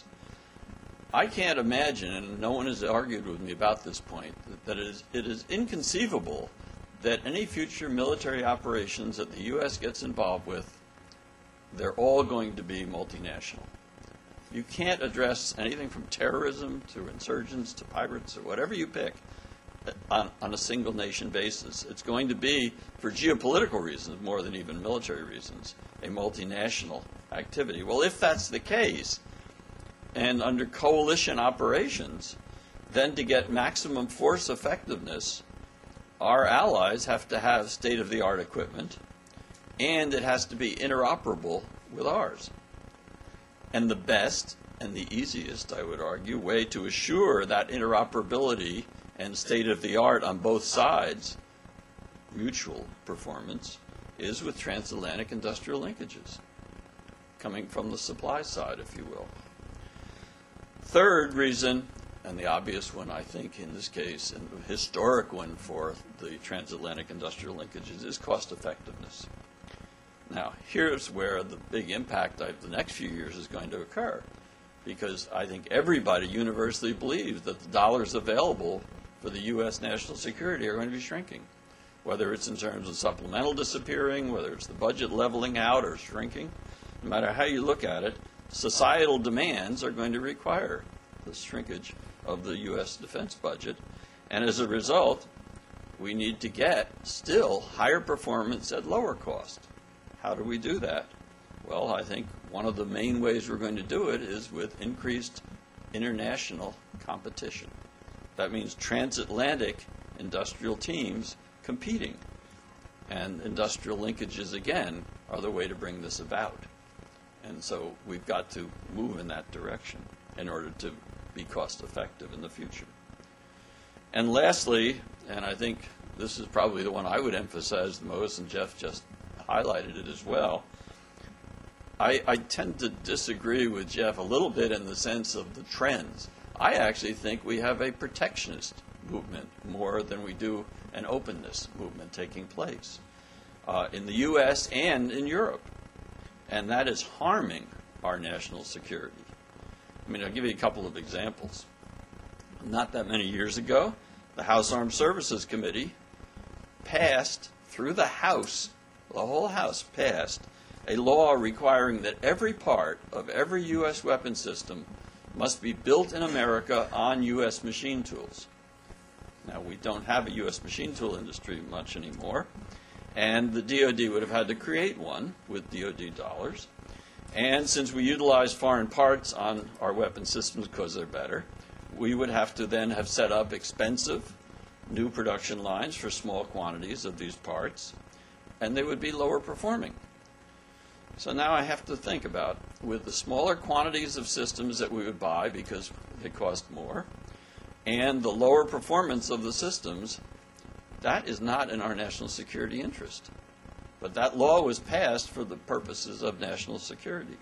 I can't imagine, and no one has argued with me about this point, that, that it, is, it is inconceivable that any future military operations that the U S gets involved with, they're all going to be multinational. You can't address anything from terrorism to insurgents to pirates or whatever you pick on, on a single nation basis. It's going to be, for geopolitical reasons more than even military reasons, a multinational activity. Well, if that's the case, and under coalition operations, then to get maximum force effectiveness, our allies have to have state-of-the-art equipment, and it has to be interoperable with ours. And the best and the easiest, I would argue, way to assure that interoperability and state-of-the-art on both sides, mutual performance, is with transatlantic industrial linkages, coming from the supply side, if you will. Third reason, and the obvious one, I think, in this case, and the historic one for the transatlantic industrial linkages, is cost effectiveness. Now, here's where the big impact of the next few years is going to occur, because I think everybody universally believes that the dollars available for the U S national security are going to be shrinking, whether it's in terms of supplemental disappearing, whether it's the budget leveling out or shrinking. No matter how you look at it, societal demands are going to require the shrinkage of the U S defense budget, and as a result, we need to get still higher performance at lower cost. How do we do that? Well, I think one of the main ways we're going to do it is with increased international competition. That means transatlantic industrial teams competing, and industrial linkages, again, are the way to bring this about. And so we've got to move in that direction in order to be cost effective in the future. And lastly, and I think this is probably the one I would emphasize the most, and Jeff just highlighted it as well, I, I tend to disagree with Jeff a little bit in the sense of the trends. I actually think we have a protectionist movement more than we do an openness movement taking place uh, in the U S and in Europe. And that is harming our national security. I mean, I'll give you a couple of examples. Not that many years ago, the House Armed Services Committee passed through the House, the whole House passed, a law requiring that every part of every U S weapon system must be built in America on U S machine tools. Now, we don't have a U S machine tool industry much anymore, and the D O D would have had to create one with D O D dollars. And since we utilize foreign parts on our weapon systems because they're better, we would have to then have set up expensive new production lines for small quantities of these parts, and they would be lower performing. So now I have to think about, with the smaller quantities of systems that we would buy because they cost more, and the lower performance of the systems, that is not in our national security interest. But that law was passed for the purposes of national security.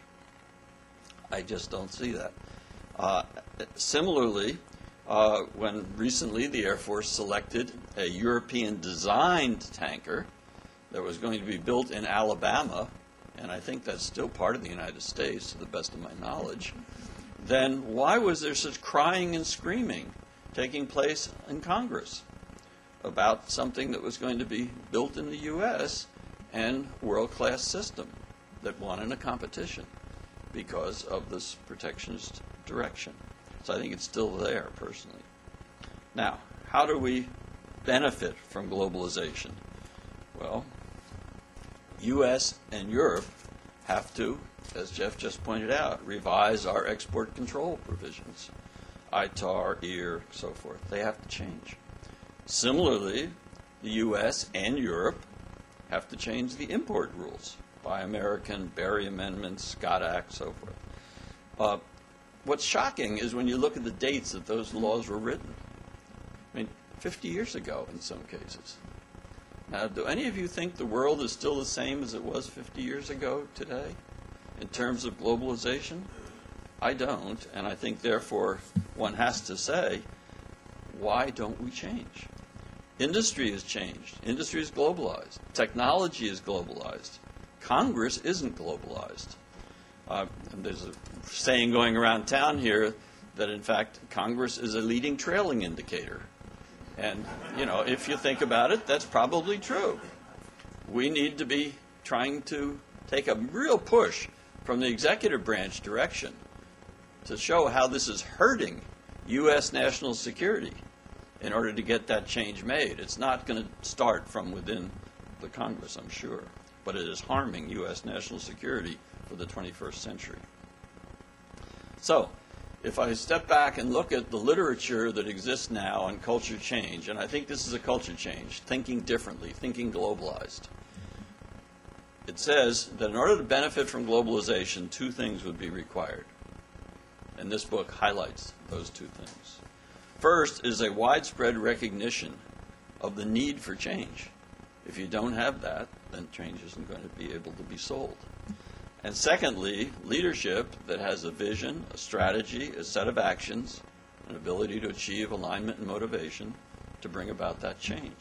I just don't see that. Uh, similarly, uh, when recently the Air Force selected a European-designed tanker that was going to be built in Alabama, and I think that's still part of the United States to the best of my knowledge, then why was there such crying and screaming taking place in Congress about something that was going to be built in the U S and world-class system that won in a competition because of this protectionist direction? So I think it's still there, personally. Now, how do we benefit from globalization? Well, U S and Europe have to, as Jeff just pointed out, revise our export control provisions. I T A R, E A R, so forth. They have to change. Similarly, the U S and Europe have to change the import rules. Buy American, Berry Amendment, Scott Act, so forth. Uh, what's shocking is when you look at the dates that those laws were written. I mean, fifty years ago in some cases. Now, do any of you think the world is still the same as it was fifty years ago today in terms of globalization? I don't, and I think, therefore, one has to say, why don't we change? Industry has changed. Industry is globalized. Technology is globalized. Congress isn't globalized. Uh, and there's a saying going around town here that, in fact, Congress is a leading trailing indicator. And, you know, if you think about it, that's probably true. We need to be trying to take a real push from the executive branch direction to show how this is hurting U S national security in order to get that change made. It's not going to start from within the Congress, I'm sure, but it is harming U S national security for the twenty-first century. So, if I step back and look at the literature that exists now on culture change, and I think this is a culture change, thinking differently, thinking globalized, it says that in order to benefit from globalization, two things would be required. And this book highlights those two things. First is a widespread recognition of the need for change. If you don't have that, then change isn't going to be able to be sold. And secondly, leadership that has a vision, a strategy, a set of actions, an ability to achieve alignment and motivation to bring about that change.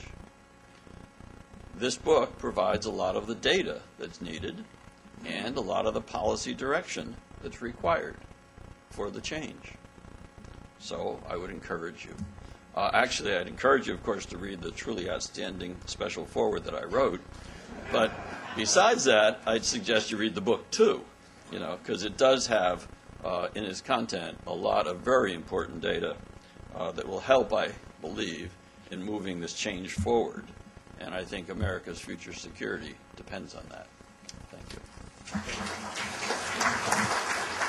This book provides a lot of the data that's needed and a lot of the policy direction that's required for the change. So I would encourage you. Uh, actually, I'd encourage you, of course, to read the truly outstanding special foreword that I wrote. But besides that, I'd suggest you read the book, too, you know, because it does have uh, in its content a lot of very important data uh, that will help, I believe, in moving this change forward. And I think America's future security depends on that. Thank you.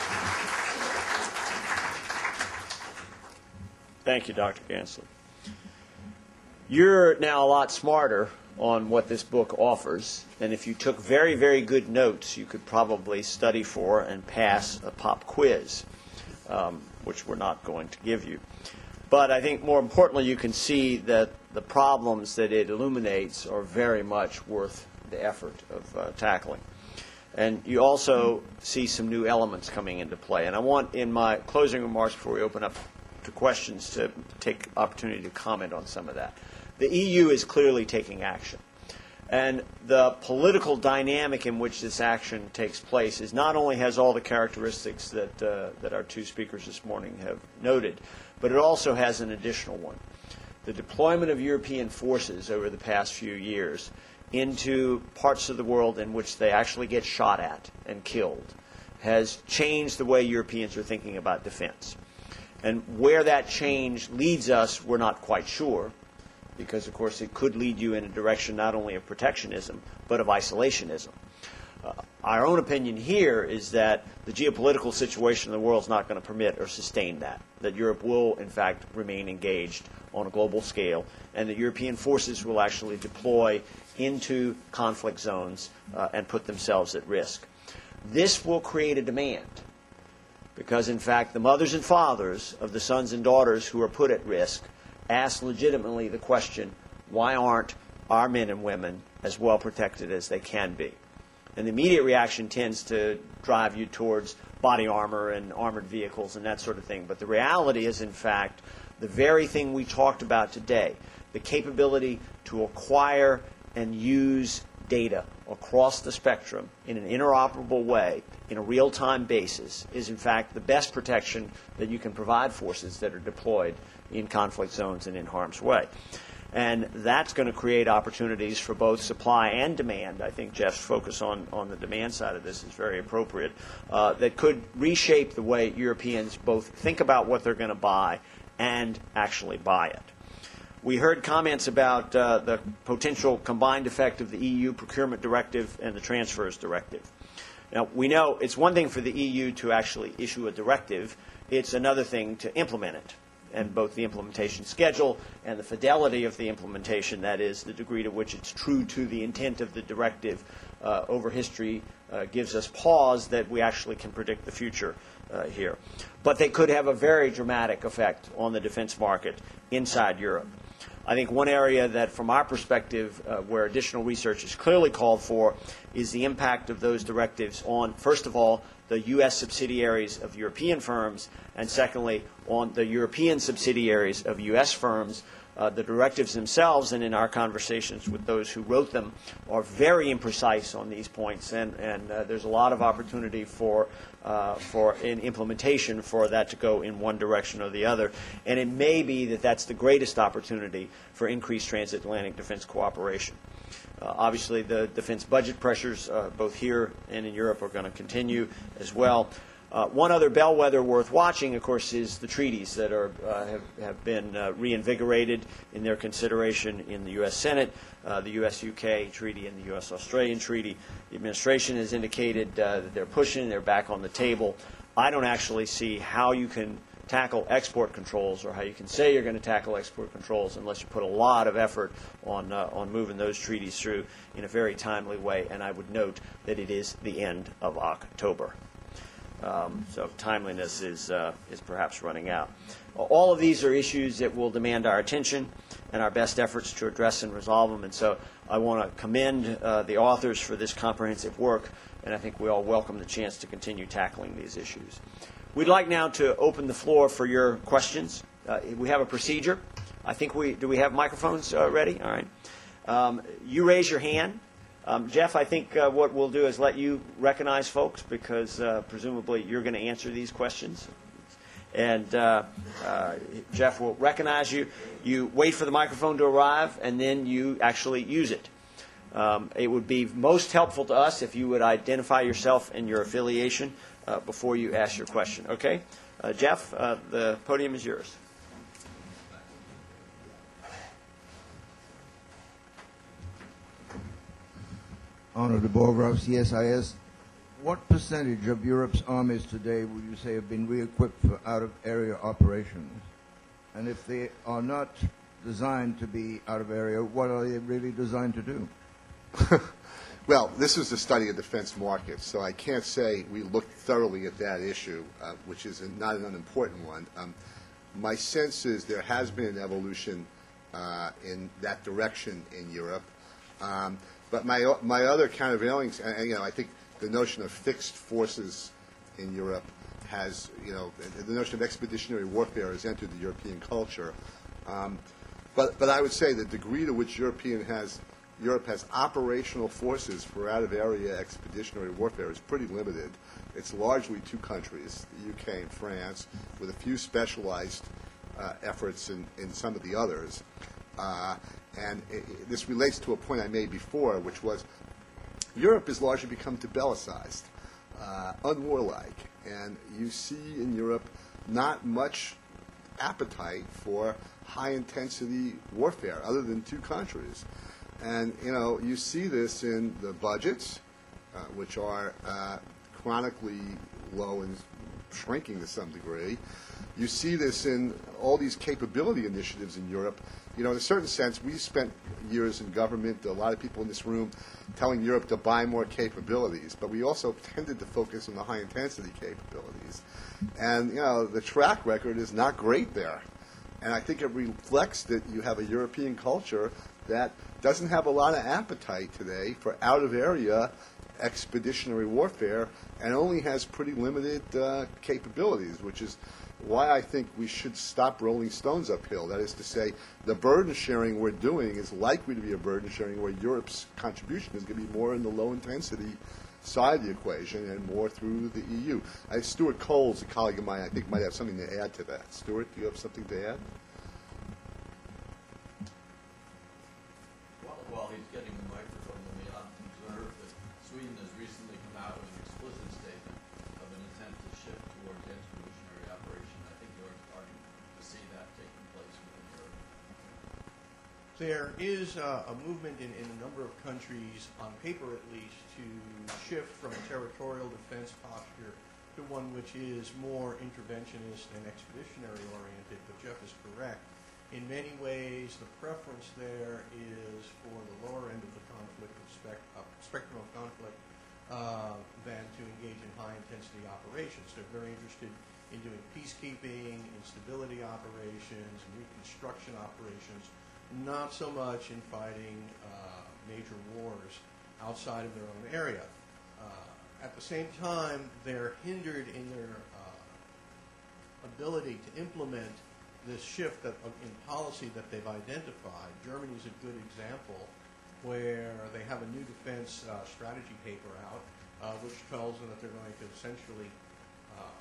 Thank you, Doctor Gansler. You're now a lot smarter on what this book offers, and if you took very, very good notes, you could probably study for and pass a pop quiz, um, which we're not going to give you. But I think more importantly, you can see that the problems that it illuminates are very much worth the effort of uh, tackling. And you also see some new elements coming into play. And I want, in my closing remarks before we open up to questions, to take opportunity to comment on some of that. The E U is clearly taking action. And the political dynamic in which this action takes place is not only has all the characteristics that, uh, that our two speakers this morning have noted, but it also has an additional one. The deployment of European forces over the past few years into parts of the world in which they actually get shot at and killed has changed the way Europeans are thinking about defense. And where that change leads us, we're not quite sure, because, of course, it could lead you in a direction not only of protectionism, but of isolationism. Uh, Our own opinion here is that the geopolitical situation in the world is not going to permit or sustain that, that Europe will, in fact, remain engaged on a global scale, and that European forces will actually deploy into conflict zones uh, and put themselves at risk. This will create a demand because, in fact, the mothers and fathers of the sons and daughters who are put at risk ask legitimately the question, why aren't our men and women as well protected as they can be? And the immediate reaction tends to drive you towards body armor and armored vehicles and that sort of thing. But the reality is, in fact, the very thing we talked about today, the capability to acquire and use data across the spectrum in an interoperable way, in a real-time basis, is in fact the best protection that you can provide forces that are deployed in conflict zones and in harm's way. And that's going to create opportunities for both supply and demand. I think Jeff's focus on, on the demand side of this is very appropriate, uh, that could reshape the way Europeans both think about what they're going to buy and actually buy it. We heard comments about uh, the potential combined effect of the E U procurement directive and the transfers directive. Now, we know it's one thing for the E U to actually issue a directive. It's another thing to implement it. And both the implementation schedule and the fidelity of the implementation, that is, the degree to which it's true to the intent of the directive uh, over history, uh, gives us pause that we actually can predict the future uh, here. But they could have a very dramatic effect on the defense market inside Europe. I think one area that, from our perspective, uh, where additional research is clearly called for is the impact of those directives on, first of all, the U S subsidiaries of European firms, and secondly, on the European subsidiaries of U S firms. Uh, the directives themselves, and in our conversations with those who wrote them, are very imprecise on these points, and, and uh, there's a lot of opportunity for, uh, for in implementation for that to go in one direction or the other. And it may be that that's the greatest opportunity for increased transatlantic defense cooperation. Uh, obviously, the defense budget pressures, uh, both here and in Europe, are going to continue as well. Uh, one other bellwether worth watching, of course, is the treaties that are, uh, have, have been uh, reinvigorated in their consideration in the U S Senate, uh, the U S U K treaty and the U S Australian treaty. The administration has indicated uh, that they're pushing, they're back on the table. I don't actually see how you can tackle export controls, or how you can say you're going to tackle export controls, unless you put a lot of effort on, uh, on moving those treaties through in a very timely way. And I would note that it is the end of October. Um, so timeliness is, uh, is perhaps running out. All of these are issues that will demand our attention and our best efforts to address and resolve them. And so I want to commend uh, the authors for this comprehensive work, and I think we all welcome the chance to continue tackling these issues. We'd like now to open the floor for your questions. Uh, we have a procedure. I think we do we have microphones uh, ready? All right. Um, you raise your hand. Um, Jeff, I think uh, what we'll do is let you recognize folks, because uh, presumably you're going to answer these questions. And uh, uh, Jeff will recognize you. You wait for the microphone to arrive, and then you actually use it. Um, it would be most helpful to us if you would identify yourself and your affiliation uh, before you ask your question. Okay? Uh, Jeff, uh, the podium is yours. Honor de Borgrove, C S I S. What percentage of Europe's armies today would you say have been re-equipped for out-of-area operations? And if they are not designed to be out-of-area, what are they really designed to do? Well, this is a study of defense markets, so I can't say we looked thoroughly at that issue, uh, which is a, not an unimportant one. Um, my sense is there has been an evolution uh, in that direction in Europe. Um, But my my other countervailing, and, you know, I think the notion of fixed forces in Europe has, you know, the notion of expeditionary warfare has entered the European culture. Um, but but I would say the degree to which European has Europe has operational forces for out-of-area expeditionary warfare is pretty limited. It's largely two countries, the U K and France, with a few specialized uh, efforts in, in some of the others. Uh, and it, it, this relates to a point I made before, which was Europe has largely become debelicized, uh, unwarlike, and you see in Europe not much appetite for high-intensity warfare other than two countries. And, you know, you see this in the budgets, uh, which are uh, chronically low and shrinking to some degree. You see this in all these capability initiatives in Europe. You know, in a certain sense, we spent years in government, a lot of people in this room, telling Europe to buy more capabilities, but we also tended to focus on the high-intensity capabilities. And, you know, the track record is not great there. And I think it reflects that you have a European culture that doesn't have a lot of appetite today for out-of-area expeditionary warfare and only has pretty limited uh, capabilities, which is why I think we should stop rolling stones uphill. That is to say, the burden sharing we're doing is likely to be a burden sharing where Europe's contribution is going to be more in the low-intensity side of the equation and more through the E U. Uh, Stuart Coles, a colleague of mine, I think might have something to add to that. Stuart, do you have something to add? Well, while he's getting the microphone, let me observe that Sweden has recently come out with an explicit statement of an intent to shift towards expeditionary operation. I think you're starting to see that taking place within Europe. There is uh, a movement in, in a number of countries, on paper at least, to shift from a territorial defense posture to one which is more interventionist and expeditionary oriented. But Jeff is correct. In many ways, the preference there is for the lower end of the conflict of spec- uh, spectrum of conflict uh, than to engage in high-intensity operations. They're very interested in doing peacekeeping, instability operations, reconstruction operations, not so much in fighting uh, major wars outside of their own area. Uh, at the same time, they're hindered in their uh, ability to implement this shift that, uh, in policy that they've identified. Germany is a good example where they have a new defense uh, strategy paper out, uh, which tells them that they're going to essentially uh,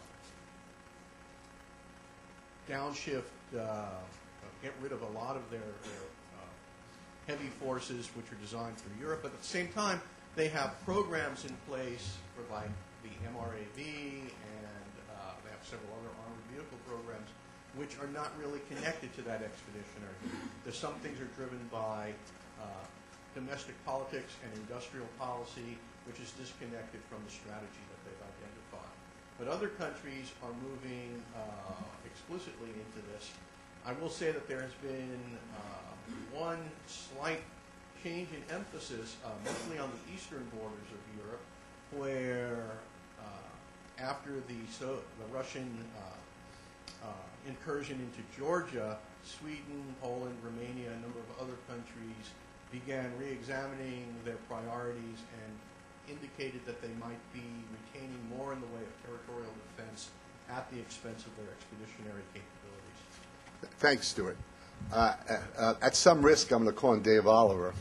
downshift, uh, get rid of a lot of their, their uh, heavy forces, which are designed for Europe. But at the same time, they have programs in place for like the M R A V, and uh, they have several other armored vehicle programs, which are not really connected to that expeditionary. There's some things are driven by uh, domestic politics and industrial policy, which is disconnected from the strategy that they've identified. But other countries are moving uh, explicitly into this. I will say that there has been uh, one slight change in emphasis, uh, mostly on the eastern borders of Europe, where uh, after the, so, the Russian uh, uh, incursion into Georgia, Sweden, Poland, Romania, a number of other countries began re-examining their priorities and indicated that they might be retaining more in the way of territorial defense at the expense of their expeditionary capabilities. Thanks, Stuart. Uh, uh, at some risk, I'm going to call on Dave Oliver.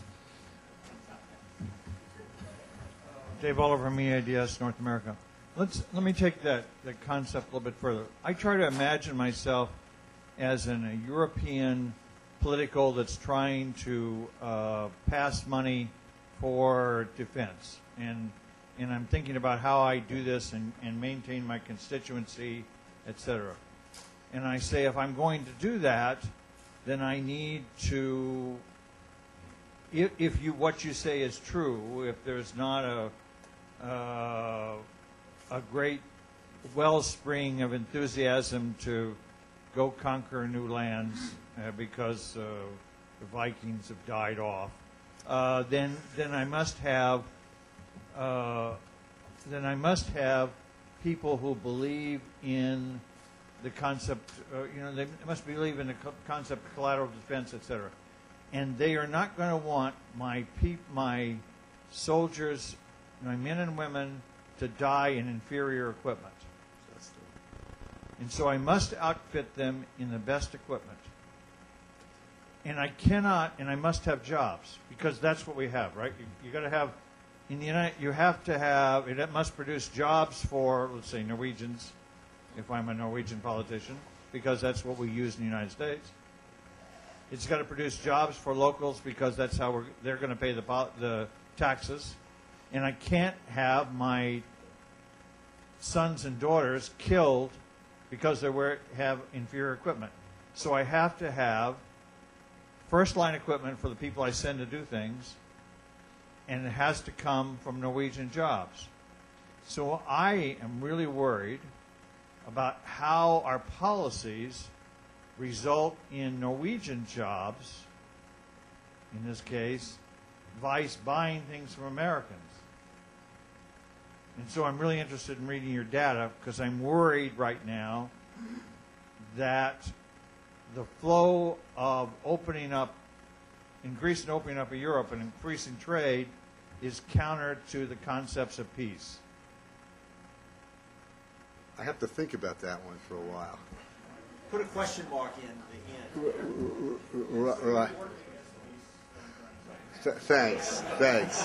Dave Oliver, M E A D S, North America. Let's let me take that, that concept a little bit further. I try to imagine myself as in a European political that's trying to uh, pass money for defense, and and I'm thinking about how I do this and, and maintain my constituency, et cetera. And I say, if I'm going to do that, then I need to, if, if you what you say is true, if there's not a uh, a great wellspring of enthusiasm to go conquer new lands uh, because uh, the Vikings have died off, uh, then then I must have uh, then I must have people who believe in the concept, uh, you know, they must believe in the co- concept of collateral defense, et cetera. And they are not going to want my peop- my soldiers, my men and women, to die in inferior equipment. And so I must outfit them in the best equipment. And I cannot, and I must have jobs, because that's what we have, right? You, you got to have, in the United, you have to have, it must produce jobs for, let's say, Norwegians, if I'm a Norwegian politician, because that's what we use in the United States. It's got to produce jobs for locals, because that's how we're, they're going to pay the, the taxes. And I can't have my sons and daughters killed because they were, have inferior equipment. So I have to have first-line equipment for the people I send to do things, and it has to come from Norwegian jobs. So I am really worried about how our policies result in Norwegian jobs, in this case, vice buying things from Americans. And so I'm really interested in reading your data because I'm worried right now that the flow of opening up, increasing opening up of Europe and increasing trade is counter to the concepts of peace. I have to think about that one for a while. Put a question mark in the end. Right. right. Th- thanks. Thanks.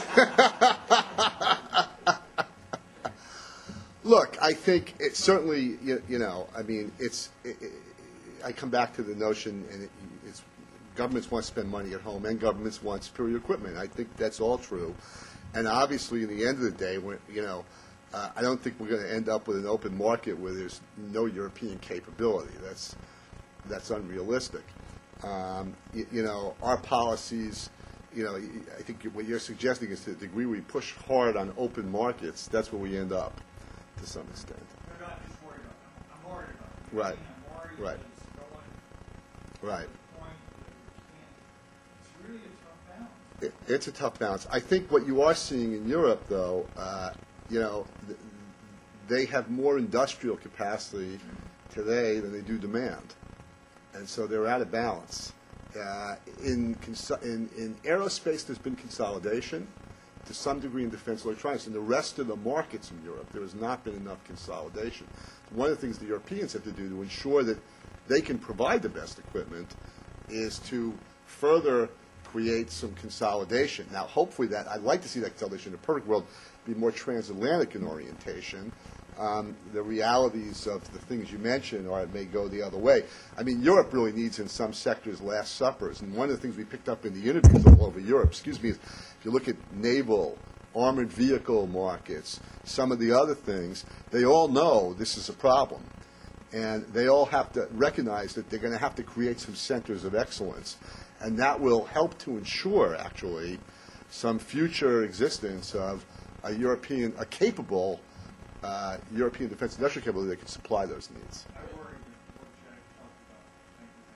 Look, I think it certainly, you, you know, I mean, it's, it, it, I come back to the notion, and it, it's, governments want to spend money at home, and governments want superior equipment. I think that's all true. And obviously, in the end of the day, when, you know, uh, I don't think we're going to end up with an open market where there's no European capability. That's, that's unrealistic. Um, you, you know, our policies, you know, I think what you're suggesting is to the degree we push hard on open markets, that's where we end up to some extent. They're not just worried about it. I'm worried about it. Right. I'm worried Right. that it's going Right. to the point that we can't. It's really a tough balance. It, it's a tough balance. I think what you are seeing in Europe, though, uh, you know, th- they have more industrial capacity today than they do demand, and so they're out of balance. Uh, in, cons- in in aerospace, there's been consolidation to some degree in defense electronics. In the rest of the markets in Europe, there has not been enough consolidation. One of the things the Europeans have to do to ensure that they can provide the best equipment is to further create some consolidation. Now, hopefully that, I'd like to see that consolidation in a perfect world be more transatlantic in orientation. Um, the realities of the things you mentioned, or it may go the other way. I mean, Europe really needs, in some sectors, last suppers. And one of the things we picked up in the interviews all over Europe, excuse me, is if you look at naval, armored vehicle markets, some of the other things, they all know this is a problem. And they all have to recognize that they're going to have to create some centers of excellence. And that will help to ensure, actually, some future existence of a European, a capable Uh, European defense industrial capability that can supply those needs. I worry that what Jack talked about, thank you,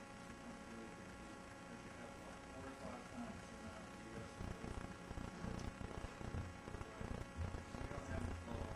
thank you, becomes really big. That you have like four or five times the amount of U S we don't have to follow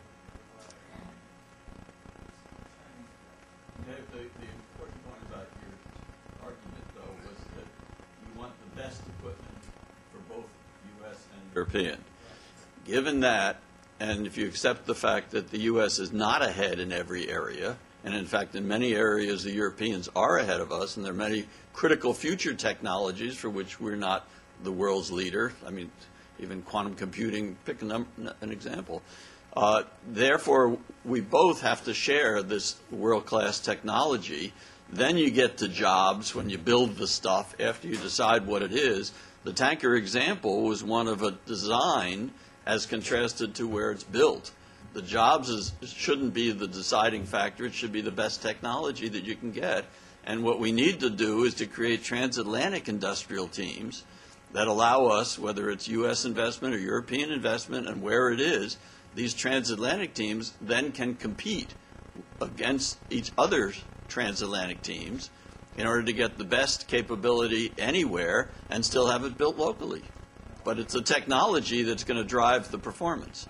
Dave, the, the important point about your argument, though, was that you want the best equipment for both U S and European. Given that, and if you accept the fact that the U S is not ahead in every area, and in fact in many areas the Europeans are ahead of us, and there are many critical future technologies for which we're not the world's leader. I mean, even quantum computing, pick a num- an example. Uh, therefore, we both have to share this world-class technology. Then you get to jobs when you build the stuff after you decide what it is. The tanker example was one of a design as contrasted to where it's built. The jobs is, shouldn't be the deciding factor. It should be the best technology that you can get. And what we need to do is to create transatlantic industrial teams that allow us, whether it's U S investment or European investment and where it is, these transatlantic teams then can compete against each other's transatlantic teams in order to get the best capability anywhere and still have it built locally. But it's the technology that's going to drive the performance.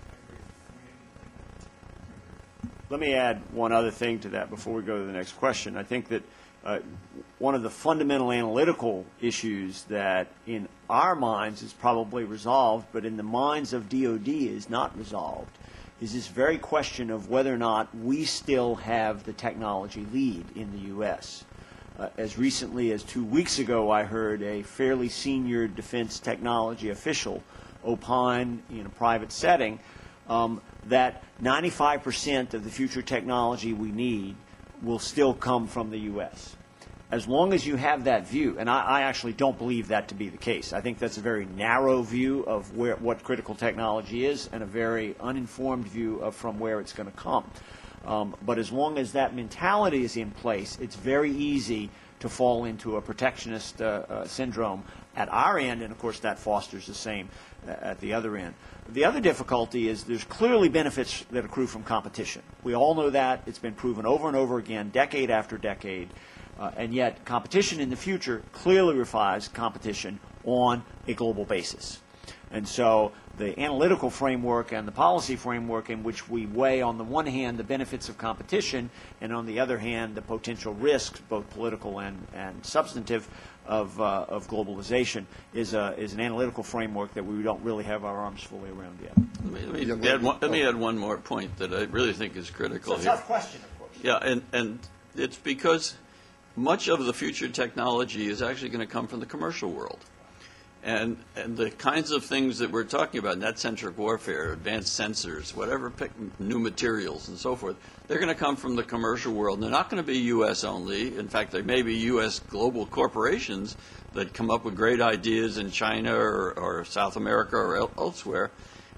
Let me add one other thing to that before we go to the next question. I think that uh, one of the fundamental analytical issues that in our minds is probably resolved, but in the minds of D O D is not resolved, is this very question of whether or not we still have the technology lead in the U S Uh, as recently as two weeks ago, I heard a fairly senior defense technology official opine in a private setting um, that ninety-five percent of the future technology we need will still come from the U S As long as you have that view, and I, I actually don't believe that to be the case. I think that's a very narrow view of where what critical technology is and a very uninformed view of from where it's going to come. Um, but as long as that mentality is in place, it's very easy to fall into a protectionist uh, uh, syndrome at our end, and of course that fosters the same uh, at the other end. The other difficulty is there's clearly benefits that accrue from competition. We all know that. It's been proven over and over again, decade after decade. Uh, and yet competition in the future clearly requires competition on a global basis. And so the analytical framework and the policy framework in which we weigh on the one hand the benefits of competition and on the other hand the potential risks, both political and, and substantive, of, uh, of globalization is, a, is an analytical framework that we don't really have our arms fully around yet. Let me, let me, add, one, let me add one more point that I really think is critical It's a here. tough question, of course. Yeah, and, and it's because much of the future technology is actually going to come from the commercial world. And, and the kinds of things that we're talking about, net-centric warfare, advanced sensors, whatever, pick, new materials and so forth, they're going to come from the commercial world. And they're not going to be U S only. In fact, there may be U S global corporations that come up with great ideas in China or, or South America or el- elsewhere,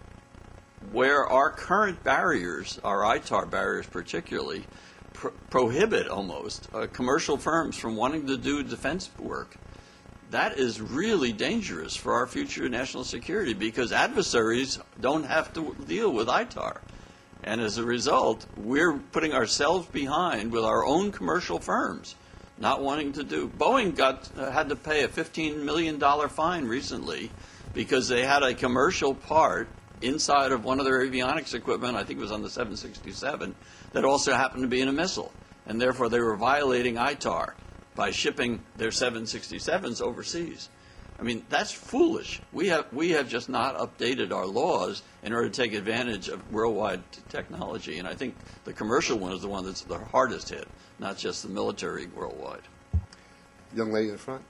where our current barriers, our I T A R barriers particularly, pro- prohibit almost uh, commercial firms from wanting to do defense work. That is really dangerous for our future national security because adversaries don't have to deal with I T A R. And as a result, we're putting ourselves behind with our own commercial firms, not wanting to do. Boeing got uh, had to pay a fifteen million dollars fine recently because they had a commercial part inside of one of their avionics equipment, I think it was on the seven sixty-seven, that also happened to be in a missile. And therefore they were violating I T A R by shipping their seven sixty-sevens overseas. I mean, that's foolish. We have we have just not updated our laws in order to take advantage of worldwide t- technology. And I think the commercial one is the one that's the hardest hit, not just the military worldwide. Young lady in the front.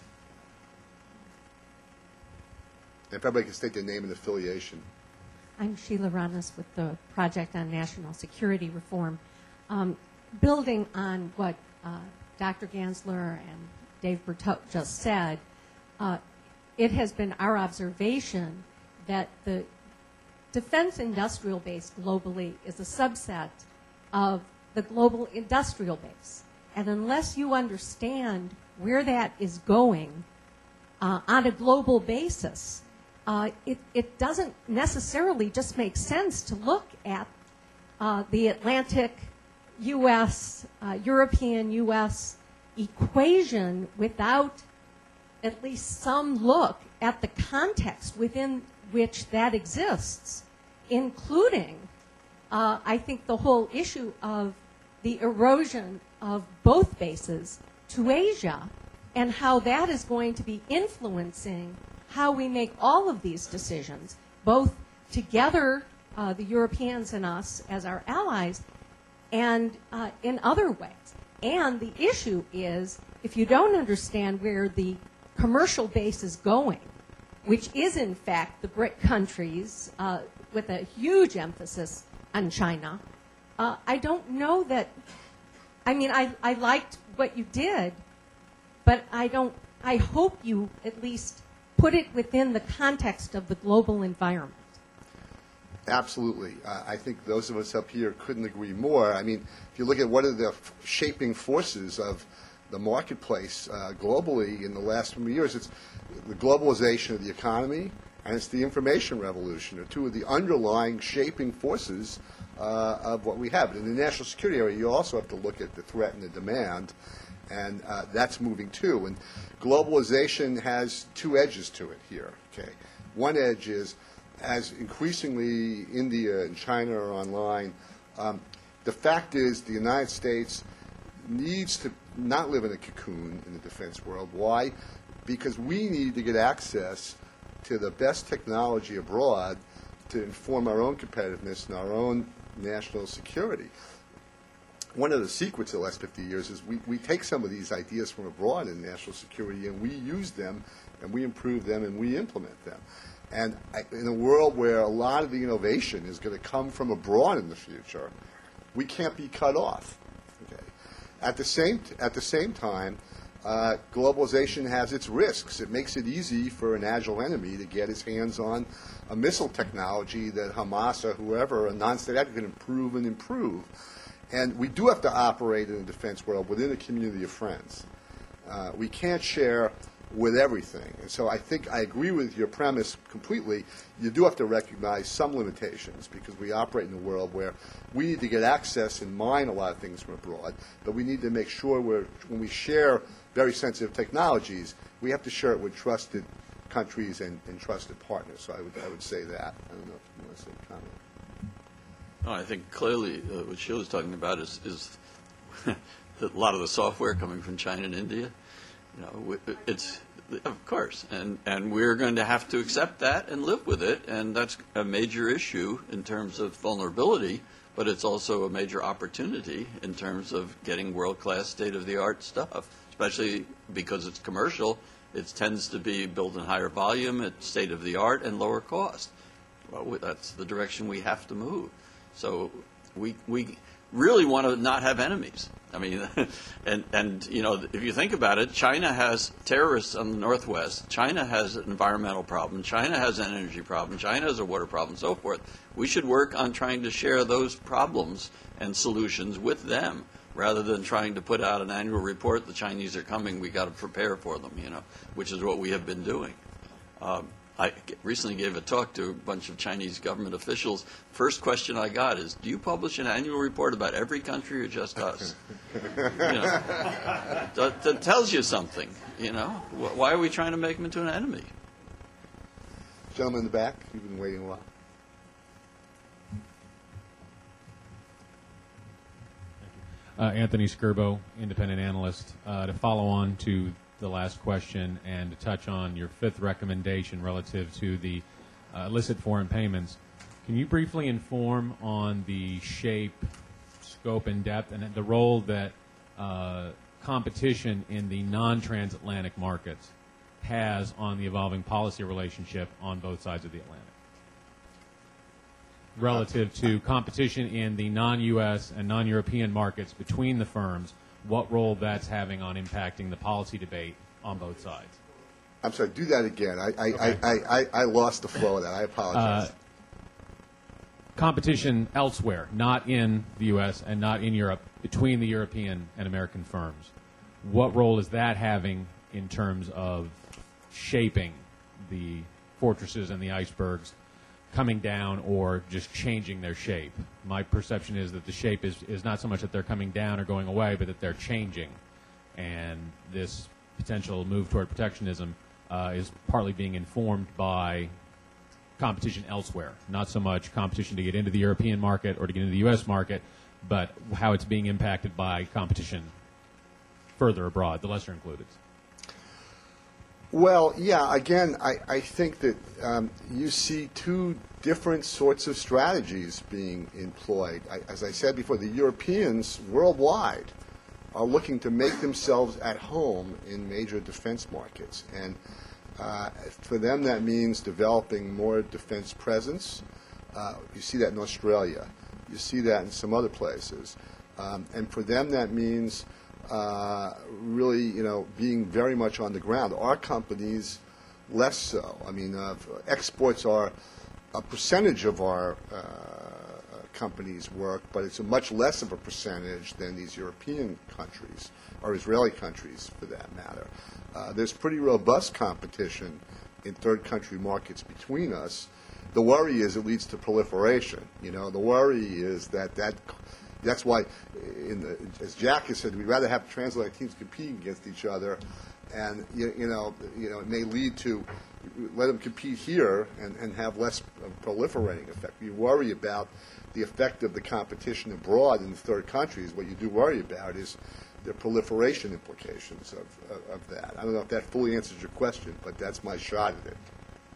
If everybody can state their name and affiliation. I'm Sheila Ranas with the Project on National Security Reform. Um, building on what uh, Doctor Gansler and Dave Bertot just said, uh, it has been our observation that the defense industrial base globally is a subset of the global industrial base. And unless you understand where that is going uh, on a global basis, uh, it, it doesn't necessarily just make sense to look at uh, the Atlantic U S, uh, European U S equation without at least some look at the context within which that exists, including, uh, I think, the whole issue of the erosion of both bases to Asia and how that is going to be influencing how we make all of these decisions, both together, uh, the Europeans and us as our allies, and uh, in other ways. And the issue is, if you don't understand where the commercial base is going, which is in fact the BRIC countries uh, with a huge emphasis on China, uh, I don't know that, I mean, I, I liked what you did, but I don't, I hope you at least put it within the context of the global environment. Absolutely. Uh, I think those of us up here couldn't agree more. I mean, if you look at what are the f- shaping forces of the marketplace uh, globally in the last few years, it's the globalization of the economy and it's the information revolution, are two of the underlying shaping forces uh, of what we have. In the national security area, you also have to look at the threat and the demand, and uh, that's moving too. And globalization has two edges to it here. Okay, one edge is, as increasingly India and China are online, um, the fact is the United States needs to not live in a cocoon in the defense world. Why? Because we need to get access to the best technology abroad to inform our own competitiveness and our own national security. One of the secrets of the last fifty years is we, we take some of these ideas from abroad in national security and we use them and we improve them and we implement them. And in a world where a lot of the innovation is going to come from abroad in the future, we can't be cut off. Okay. At the same at the same time, uh, globalization has its risks. It makes it easy for an agile enemy to get his hands on a missile technology that Hamas or whoever, a non-state actor, can improve and improve. And we do have to operate in the defense world within a community of friends. Uh, we can't share with everything. And so I think I agree with your premise completely. You do have to recognize some limitations because we operate in a world where we need to get access and mine a lot of things from abroad, but we need to make sure we're, when we share very sensitive technologies, we have to share it with trusted countries and, and trusted partners. So I would, I would say that. I don't know if you want to say a comment. No, I think clearly uh, what Sheila's talking about is, is a lot of the software coming from China and India. You know, it's, of course, and, and we're going to have to accept that and live with it, and that's a major issue in terms of vulnerability, but it's also a major opportunity in terms of getting world-class, state-of-the-art stuff, especially because it's commercial. It tends to be built in higher volume, at state-of-the-art, and lower cost. Well, that's the direction we have to move. So we we really want to not have enemies. I mean, and, and, you know, if you think about it, China has terrorists on the northwest. China has an environmental problem. China has an energy problem. China has a water problem, and so forth. We should work on trying to share those problems and solutions with them rather than trying to put out an annual report, the Chinese are coming, we got to prepare for them, you know, which is what we have been doing. Um, I recently gave a talk to a bunch of Chinese government officials. First question I got is, do you publish an annual report about every country or just us? You know, that, that tells you something, you know. Why are we trying to make them into an enemy? Gentleman in the back, you've been waiting a while. Uh, Anthony Skirbo, independent analyst. Uh, to follow on to the last question and to touch on your fifth recommendation relative to the uh, illicit foreign payments, can you briefly inform on the shape, scope, and depth, and the role that uh, competition in the non-transatlantic markets has on the evolving policy relationship on both sides of the Atlantic? Relative to competition in the non-U S and non-European markets between the firms, what role that's having on impacting the policy debate on both sides. I'm sorry, do that again. I, I, Okay. I, I, I lost the flow of that. I apologize. Uh, competition elsewhere, not in the U S and not in Europe, between the European and American firms. What role is that having in terms of shaping the fortresses and the icebergs coming down or just changing their shape? My perception is that the shape is, is not so much that they're coming down or going away, but that they're changing. And this potential move toward protectionism uh, is partly being informed by competition elsewhere, not so much competition to get into the European market or to get into the U S market, but how it's being impacted by competition further abroad, the lesser included. Well, yeah, again, I, I think that um, you see two different sorts of strategies being employed. I, as I said before, the Europeans worldwide are looking to make themselves at home in major defense markets. And uh, for them, that means developing more defense presence. Uh, you see that in Australia. You see that in some other places. Um, and for them, that means Uh, really, you know, being very much on the ground. Our companies, less so. I mean, uh, exports are a percentage of our uh, companies' work, but it's a much less of a percentage than these European countries, or Israeli countries, for that matter. Uh, there's pretty robust competition in third country markets between us. The worry is it leads to proliferation. You know, the worry is that that That's why, in the, as Jack has said, we'd rather have transatlantic teams competing against each other, and you, you know, you know, it may lead to let them compete here and, and have less proliferating effect. You worry about the effect of the competition abroad in the third countries. What you do worry about is the proliferation implications of, of, of that. I don't know if that fully answers your question, but that's my shot at it.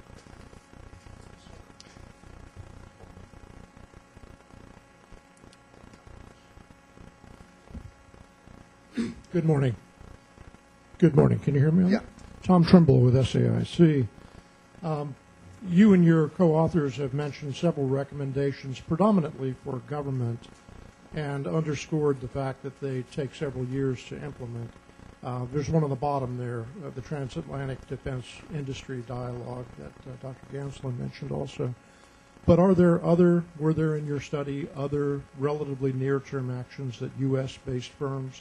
Good morning. Good morning. Can you hear me? Yeah. Tom Trimble with S A I C. Um, you and your co-authors have mentioned several recommendations, predominantly for government, and underscored the fact that they take several years to implement. Uh, there's one on the bottom there, uh, the Transatlantic Defense Industry Dialogue that uh, Doctor Gansler mentioned also. But are there other, were there in your study other relatively near-term actions that U S-based firms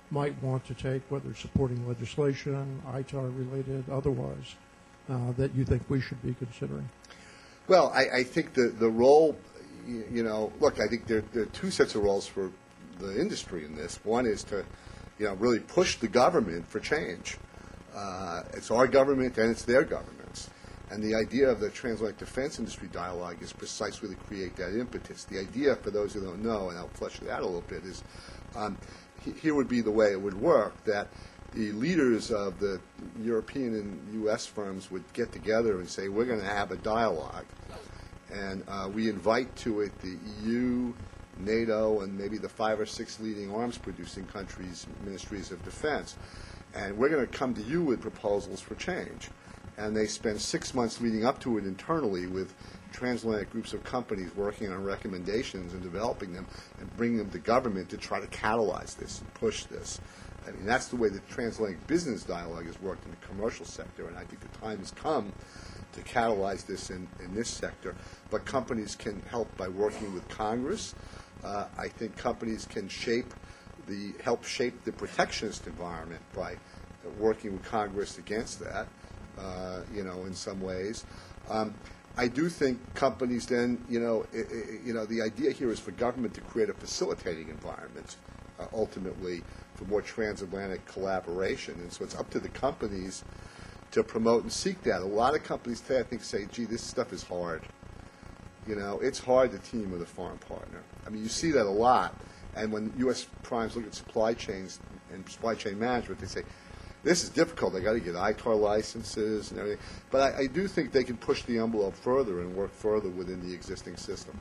might want to take, whether supporting legislation, I T A R related, otherwise, uh, that you think we should be considering? Well, I, I think the, the role, you, you know, look, I think there, there are two sets of roles for the industry in this. One is to, you know, really push the government for change. Uh, it's our government and it's their governments. And the idea of the transatlantic defense industry dialogue is precisely to create that impetus. The idea, for those who don't know, and I'll flesh it out a little bit, is um, he, here would be the way it would work, that the leaders of the European and U S firms would get together and say, we're going to have a dialogue. And uh, we invite to it the E U, NATO, and maybe the five or six leading arms-producing countries' ministries of defense. And we're going to come to you with proposals for change. And they spend six months leading up to it internally with transatlantic groups of companies working on recommendations and developing them and bringing them to government to try to catalyze this and push this. I mean, that's the way the transatlantic business dialogue has worked in the commercial sector, and I think the time has come to catalyze this in, in this sector. But companies can help by working with Congress. Uh, I think companies can shape the help shape the protectionist environment by working with Congress against that. Uh, you know, in some ways. Um, I do think companies then, you know, I, I, you know, the idea here is for government to create a facilitating environment, uh, ultimately, for more transatlantic collaboration. And so it's up to the companies to promote and seek that. A lot of companies today, I think, say, gee, this stuff is hard. You know, it's hard to team with a foreign partner. I mean, you see that a lot. And when U S primes look at supply chains and supply chain management, they say, this is difficult. They got to get I T A R licenses and everything. But I, I do think they can push the envelope further and work further within the existing system.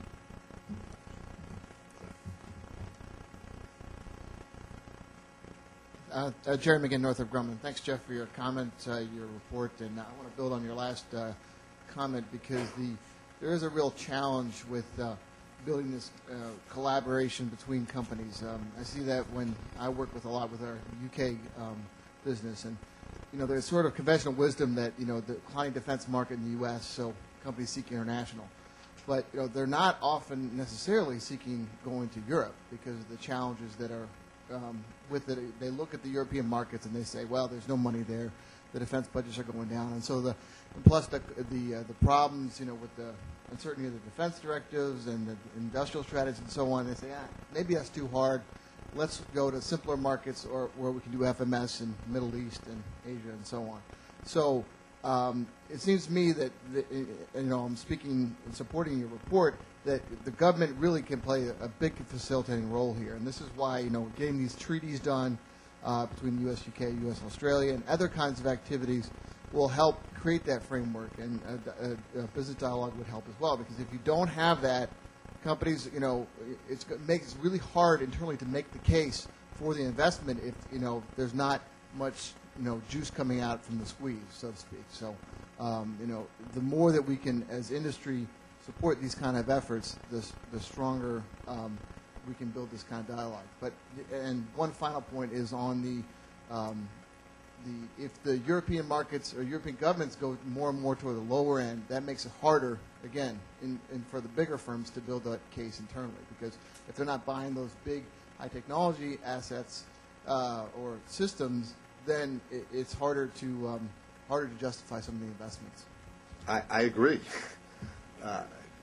Uh, uh, Jerry McGinn, Northrop Grumman. Thanks, Jeff, for your comment, uh, your report, and I want to build on your last uh, comment because the there is a real challenge with uh, building this uh, collaboration between companies. Um, I see that when I work with a lot with our U K um, business, and you know, there's sort of conventional wisdom that you know the client defense market in the U S, so companies seek international, but you know they're not often necessarily seeking going to Europe because of the challenges that are um, with it. They look at the European markets and they say, well, there's no money there. The defense budgets are going down, and so the and plus the the uh, the problems, you know, with the uncertainty of the defense directives and the industrial strategies and so on. They say, ah, maybe that's too hard. Let's go to simpler markets, or where we can do F M S in Middle East and Asia and so on. So um, it seems to me that the, you know I'm speaking and supporting your report that the government really can play a, a big facilitating role here, and this is why you know getting these treaties done. Uh, between the U S, U K, U S, Australia, and other kinds of activities will help create that framework, and a, a, a business dialogue would help as well. Because if you don't have that, companies, you know, it's, it makes it really hard internally to make the case for the investment if you know there's not much you know juice coming out from the squeeze, so to speak. So, um, you know, the more that we can, as industry, support these kind of efforts, the the stronger. Um, we can build this kind of dialogue. But and one final point is on the um, the if the European markets or European governments go more and more toward the lower end, that makes it harder again in, in for the bigger firms to build that case internally, because if they're not buying those big high technology assets uh, or systems, then it, it's harder to um, harder to justify some of the investments. I, I agree. Uh,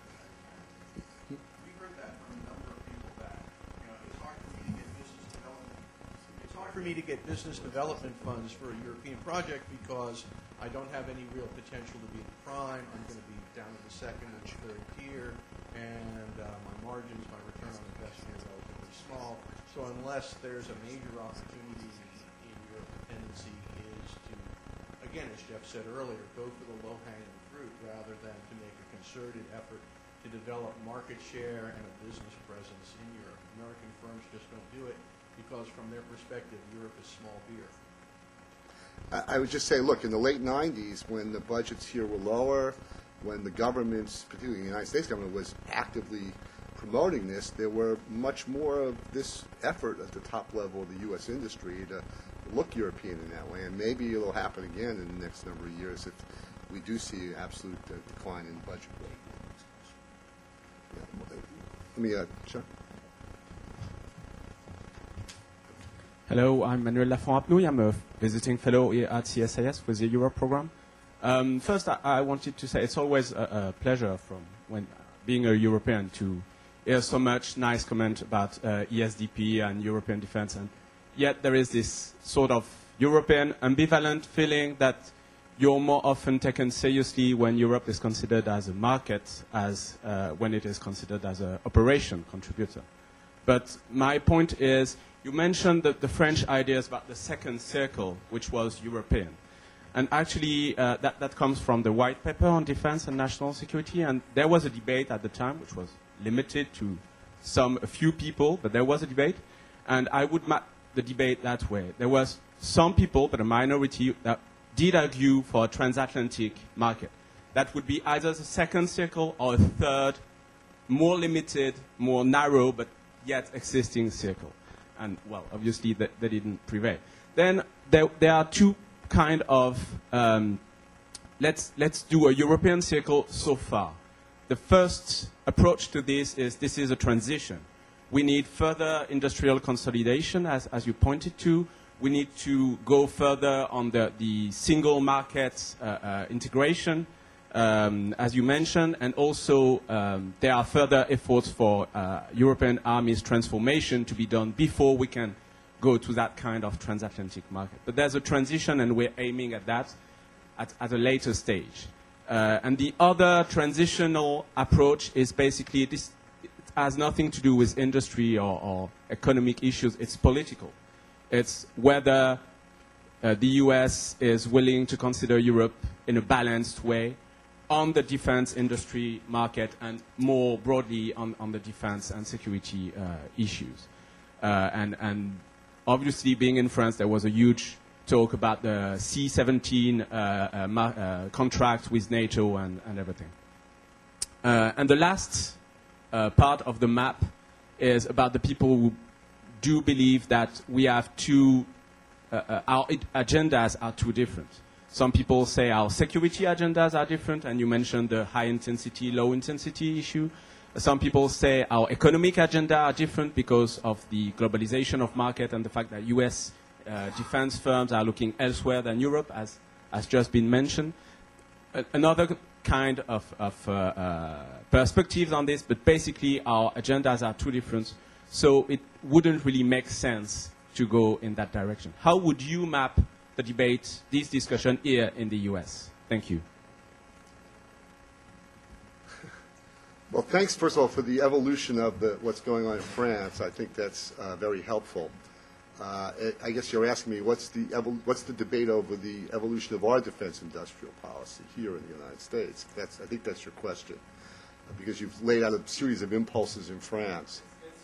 for me to get business development funds for a European project because I don't have any real potential to be the prime. I'm going to be down to the second or third tier, and uh, my margins, my return on investment are relatively small. So unless there's a major opportunity in Europe, the tendency is to, again, as Jeff said earlier, go for the low-hanging fruit rather than to make a concerted effort to develop market share and a business presence in Europe. American firms just don't do it, because from their perspective, Europe is small beer. I, I would just say, look, in the late nineties, when the budgets here were lower, when the governments, particularly the United States government, was actively promoting this, there were much more of this effort at the top level of the U S industry to look European in that way. And maybe it'll happen again in the next number of years if we do see an absolute uh, decline in budget. Yeah. Let me, uh, Chuck. Hello, I'm Manuel Lafont-Apnouille. I'm a visiting fellow here at C S I S with the Europe program. Um, first, I, I wanted to say it's always a, a pleasure from when being a European to hear so much nice comment about uh, E S D P and European defense, and yet there is this sort of European ambivalent feeling that you're more often taken seriously when Europe is considered as a market as uh, when it is considered as an operation contributor. But my point is, you mentioned the, the French ideas about the second circle, which was European. And actually, uh, that, that comes from the white paper on defense and national security. And there was a debate at the time, which was limited to some, a few people, but there was a debate. And I would map the debate that way. There was some people, but a minority, that did argue for a transatlantic market. That would be either the second circle or a third, more limited, more narrow, but yet existing circle. And, well, obviously, they, they didn't prevail. Then there, there are two kind of, um, let's, let's do a European circle so far. The first approach to this is this is a transition. We need further industrial consolidation, as, as you pointed to. We need to go further on the, the single market uh, uh, integration, um, as you mentioned, and also um, there are further efforts for uh, European armies transformation to be done before we can go to that kind of transatlantic market. But there's a transition, and we're aiming at that at, at a later stage. Uh, and the other transitional approach is basically this. It has nothing to do with industry or, or economic issues. It's political. It's whether uh, the U S is willing to consider Europe in a balanced way on the defense industry market and more broadly on, on the defense and security uh, issues. Uh, and, and obviously, being in France, there was a huge talk about the C seventeen uh, uh, ma- uh, contract with NATO and, and everything. Uh, and the last uh, part of the map is about the people who do believe that we have two, uh, uh, our agendas are too different. Some people say our security agendas are different, and you mentioned the high intensity, low intensity issue. Some people say our economic agenda are different because of the globalization of market and the fact that U S uh, defense firms are looking elsewhere than Europe, as has just been mentioned. A- another kind of, of uh, uh, perspectives on this, but basically our agendas are too different. So it wouldn't really make sense to go in that direction. How would you map the debate, this discussion here in the U S? Thank you. Well, thanks, first of all, for the evolution of the, what's going on in France. I think that's uh, very helpful. Uh, I guess you're asking me what's the, evol- what's the debate over the evolution of our defense industrial policy here in the United States. That's, I think that's your question, uh, because you've laid out a series of impulses in France.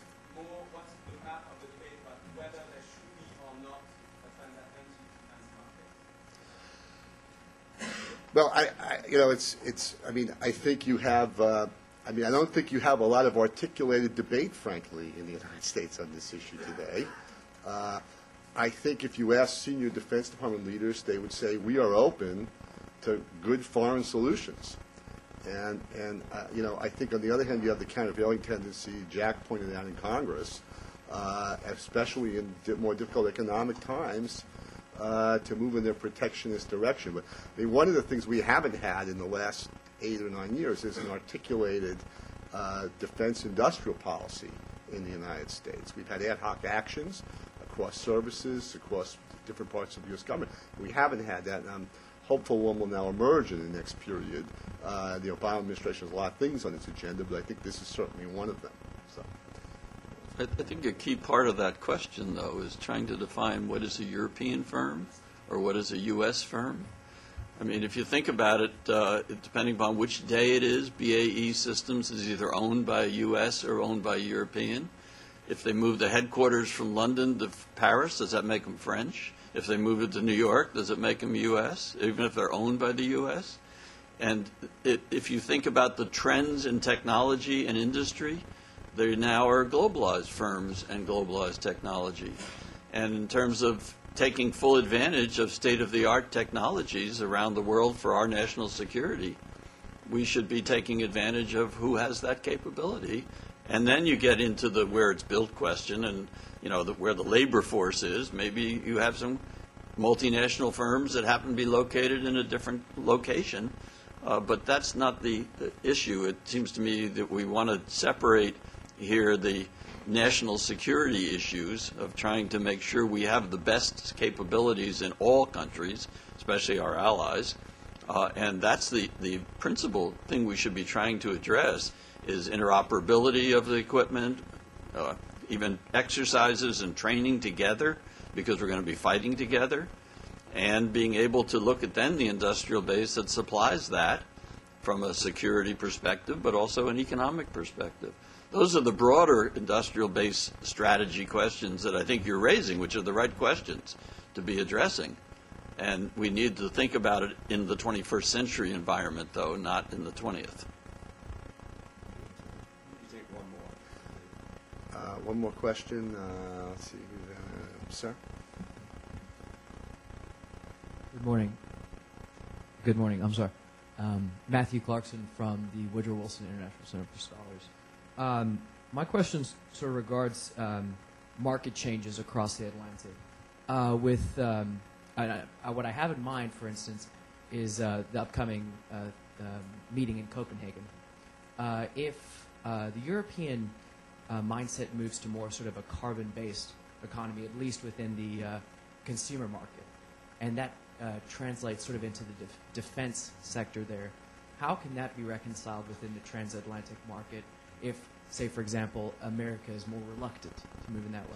Well, I, I, you know, it's, it's. I mean, I think you have. Uh, I mean, I don't think you have a lot of articulated debate, frankly, in the United States on this issue today. Uh, I think if you ask senior Defense Department leaders, they would say we are open to good foreign solutions. And and uh, you know, I think on the other hand, you have the countervailing tendency Jack pointed out in Congress, uh, especially in di- more difficult economic times. Uh, to move in their protectionist direction. But I mean, one of the things we haven't had in the last eight or nine years is an articulated uh, defense industrial policy in the United States. We've had ad hoc actions across services, across different parts of the U S government. We haven't had that, and I'm hopeful one will now emerge in the next period. Uh, the Obama administration has a lot of things on its agenda, but I think this is certainly one of them. So. I, I think a key part of that question, though, is trying to define what is a European firm or what is a U S firm. I mean, if you think about it, uh, it depending upon which day it is, B A E Systems is either owned by a U S or owned by a European. If they move the headquarters from London to Paris, does that make them French? If they move it to New York, does it make them U S, even if they're owned by the U S? And it, if you think about the trends in technology and industry, they now are globalized firms and globalized technology. And in terms of taking full advantage of state-of-the-art technologies around the world for our national security, we should be taking advantage of who has that capability And then you get into the where it's built question, and you know the, where the labor force is. Maybe you have some multinational firms that happen to be located in a different location, uh, but that's not the, the issue. It seems to me that we want to separate here the national security issues of trying to make sure we have the best capabilities in all countries, especially our allies, uh, and that's the, the principal thing we should be trying to address is interoperability of the equipment, uh, even exercises and training together, because we're going to be fighting together, and being able to look at then the industrial base that supplies that from a security perspective, but also an economic perspective. Those are the broader industrial base strategy questions that I think you're raising, which are the right questions to be addressing. And we need to think about it in the twenty-first century environment, though, not in the twentieth. Uh, one more question. Uh, let's see. Uh, sir? Good morning. Good morning. I'm sorry. Um, Matthew Clarkson from the Woodrow Wilson International Center for Scholars. Um, my question sort of regards um, market changes across the Atlantic. Uh, with um, I, I, what I have in mind, for instance, is uh, the upcoming uh, uh, meeting in Copenhagen. Uh, if uh, the European uh, mindset moves to more sort of a carbon-based economy, at least within the uh, consumer market, and that uh, translates sort of into the def- defense sector there, how can that be reconciled within the transatlantic market if, say, for example, America is more reluctant to move in that way?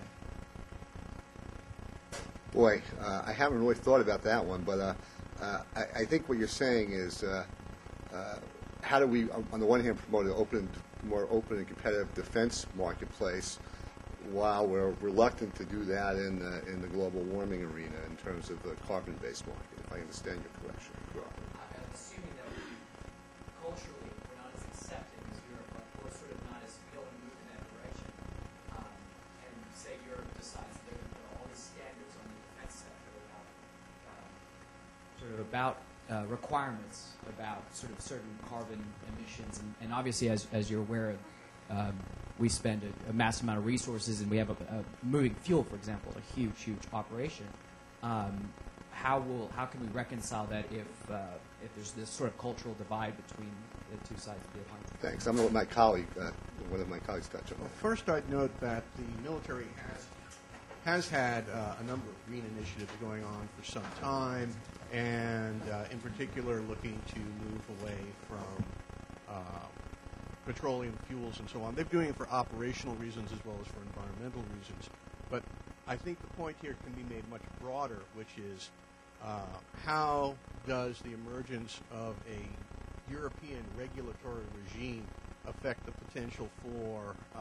Boy, uh, I haven't really thought about that one, but uh, uh, I, I think what you're saying is uh, uh, how do we, on the one hand, promote an open, more open and competitive defense marketplace while we're reluctant to do that in the, in the global warming arena in terms of the carbon-based market, if I understand your question correctly. I'm assuming that we, culturally, we're not as accepting as Europe, but we're sort of not as willing to move in that direction. Um, and say Europe decides that they're going to put all these standards on the defense sector about um, sort of about uh, requirements about sort of certain carbon emissions, and, and obviously, as as you're aware of, um, we spend a, a massive amount of resources, and we have a, a moving fuel, for example, a huge, huge operation. Um, how will how can we reconcile that if uh, if there's this sort of cultural divide between the two sides of the Atlantic? Thanks. I'm going to let my colleague, uh, one of my colleagues, touch on Well, that. first, I'd note that the military has has had uh, a number of green initiatives going on for some time, and uh, in particular, looking to move away from uh, petroleum fuels and so on. They're doing it for operational reasons as well as for environmental reasons. But I think the point here can be made much broader, which is uh, how does the emergence of a European regulatory regime affect the potential for uh,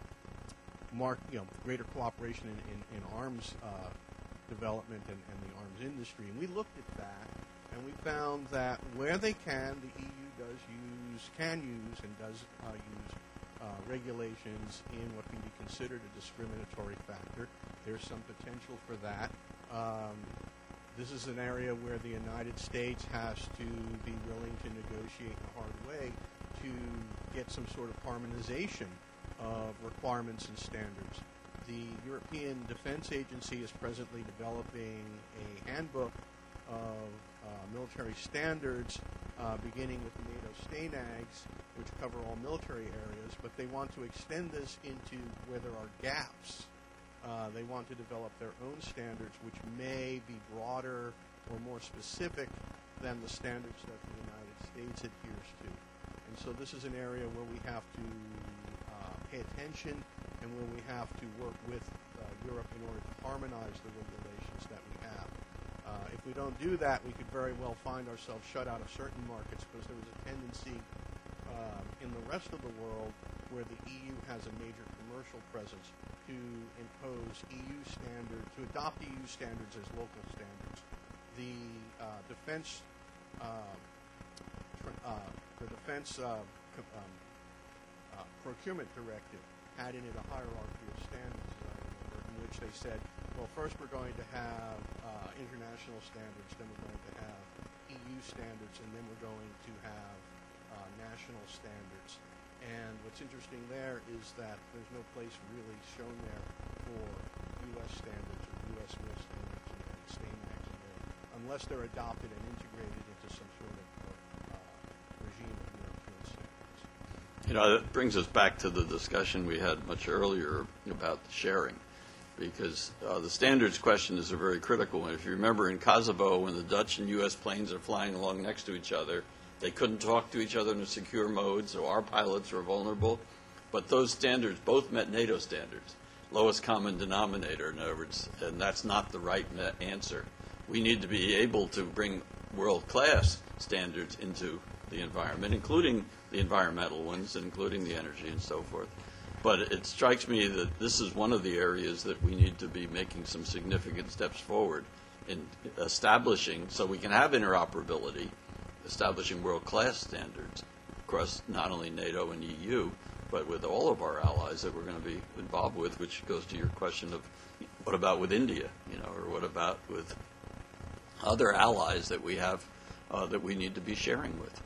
mark, you know, greater cooperation in, in, in arms uh, development and, and the arms industry? And we looked at that, and we found that where they can, the E U does use, can use, and does uh, use uh, regulations in what can be considered a discriminatory factor. There's some potential for that. Um, this is an area where the United States has to be willing to negotiate in a hard way to get some sort of harmonization of requirements and standards. The European Defense Agency is presently developing a handbook of uh, military standards, uh, beginning with the NATO STANAGs, which cover all military areas, but they want to extend this into where there are gaps. Uh, they want to develop their own standards, which may be broader or more specific than the standards that the United States adheres to. And so this is an area where we have to uh, pay attention and where we have to work with uh, Europe in order to harmonize the regulations that we have. Uh, if we don't do that, we could very well find ourselves shut out of certain markets because there is a tendency uh, in the rest of the world where the E U has a major commercial presence to impose E U standards, to adopt E U standards as local standards. The uh, defense, uh, tr- uh, the defense uh, co- um, uh, procurement directive had in it a hierarchy of standards, as I remember, in which they said, well, first we're going to have uh, international standards, then we're going to have E U standards, and then we're going to have uh, national standards. And what's interesting there is that there's no place really shown there for U S standards or U S real standards and, and STAINMAX in there, unless they're adopted and integrated into some sort of uh, regime of European standards. You know, that brings us back to the discussion we had much earlier about the sharing, because uh, the standards question is a very critical one. If you remember in Kosovo, when the Dutch and U S planes are flying along next to each other, they couldn't talk to each other in a secure mode, so our pilots were vulnerable. But those standards both met NATO standards, lowest common denominator, in other words, and that's not the right answer. We need to be able to bring world-class standards into the environment, including the environmental ones, including the energy and so forth. But it strikes me that this is one of the areas that we need to be making some significant steps forward in establishing, so we can have interoperability, establishing world-class standards across not only NATO and E U, but with all of our allies that we're going to be involved with, which goes to your question of what about with India, you know, or what about with other allies that we have uh, that we need to be sharing with.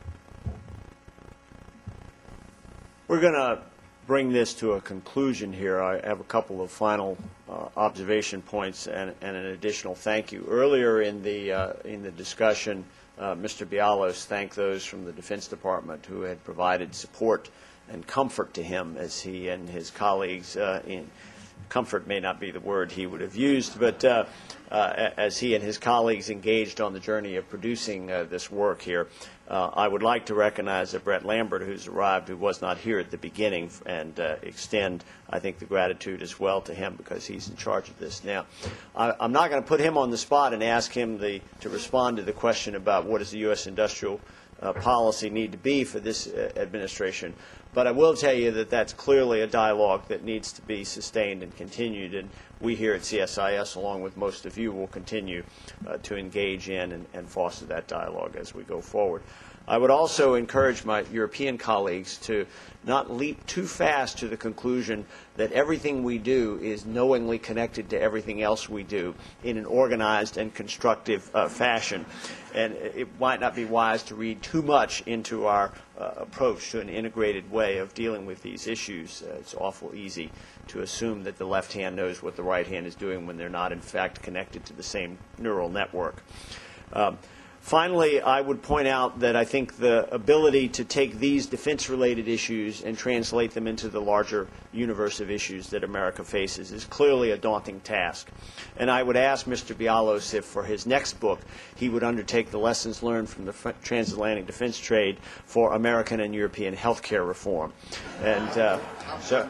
We're going to bring this to a conclusion here. I have a couple of final uh, observation points and, and an additional thank you. Earlier in the uh, in the discussion, uh, Mister Bialos thanked those from the Defense Department who had provided support and comfort to him as he and his colleagues uh, in comfort may not be the word he would have used, but uh, uh, as he and his colleagues engaged on the journey of producing uh, this work here. Uh, I would like to recognize that Brett Lambert, who's arrived, who was not here at the beginning, and uh, extend, I think, the gratitude as well to him because he's in charge of this now. I, I'm not going to put him on the spot and ask him the, to respond to the question about what does the U S industrial uh, policy need to be for this uh, administration. But I will tell you that that's clearly a dialogue that needs to be sustained and continued, and we here at C S I S, along with most of you, will continue uh, to engage in and, and foster that dialogue as we go forward. I would also encourage my European colleagues to not leap too fast to the conclusion that everything we do is knowingly connected to everything else we do in an organized and constructive uh, fashion. And it might not be wise to read too much into our uh, approach to an integrated way of dealing with these issues. Uh, it's awful easy to assume that the left hand knows what the right hand is doing when they're not, in fact, connected to the same neural network. Um, Finally, I would point out that I think the ability to take these defense-related issues and translate them into the larger universe of issues that America faces is clearly a daunting task. And I would ask Mister Bialos if for his next book he would undertake the lessons learned from the transatlantic defense trade for American and European healthcare reform. And uh, so...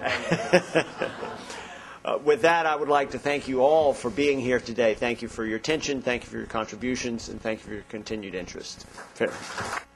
Uh, with that, I would like to thank you all for being here today. Thank you for your attention, thank you for your contributions, and thank you for your continued interest. Fair.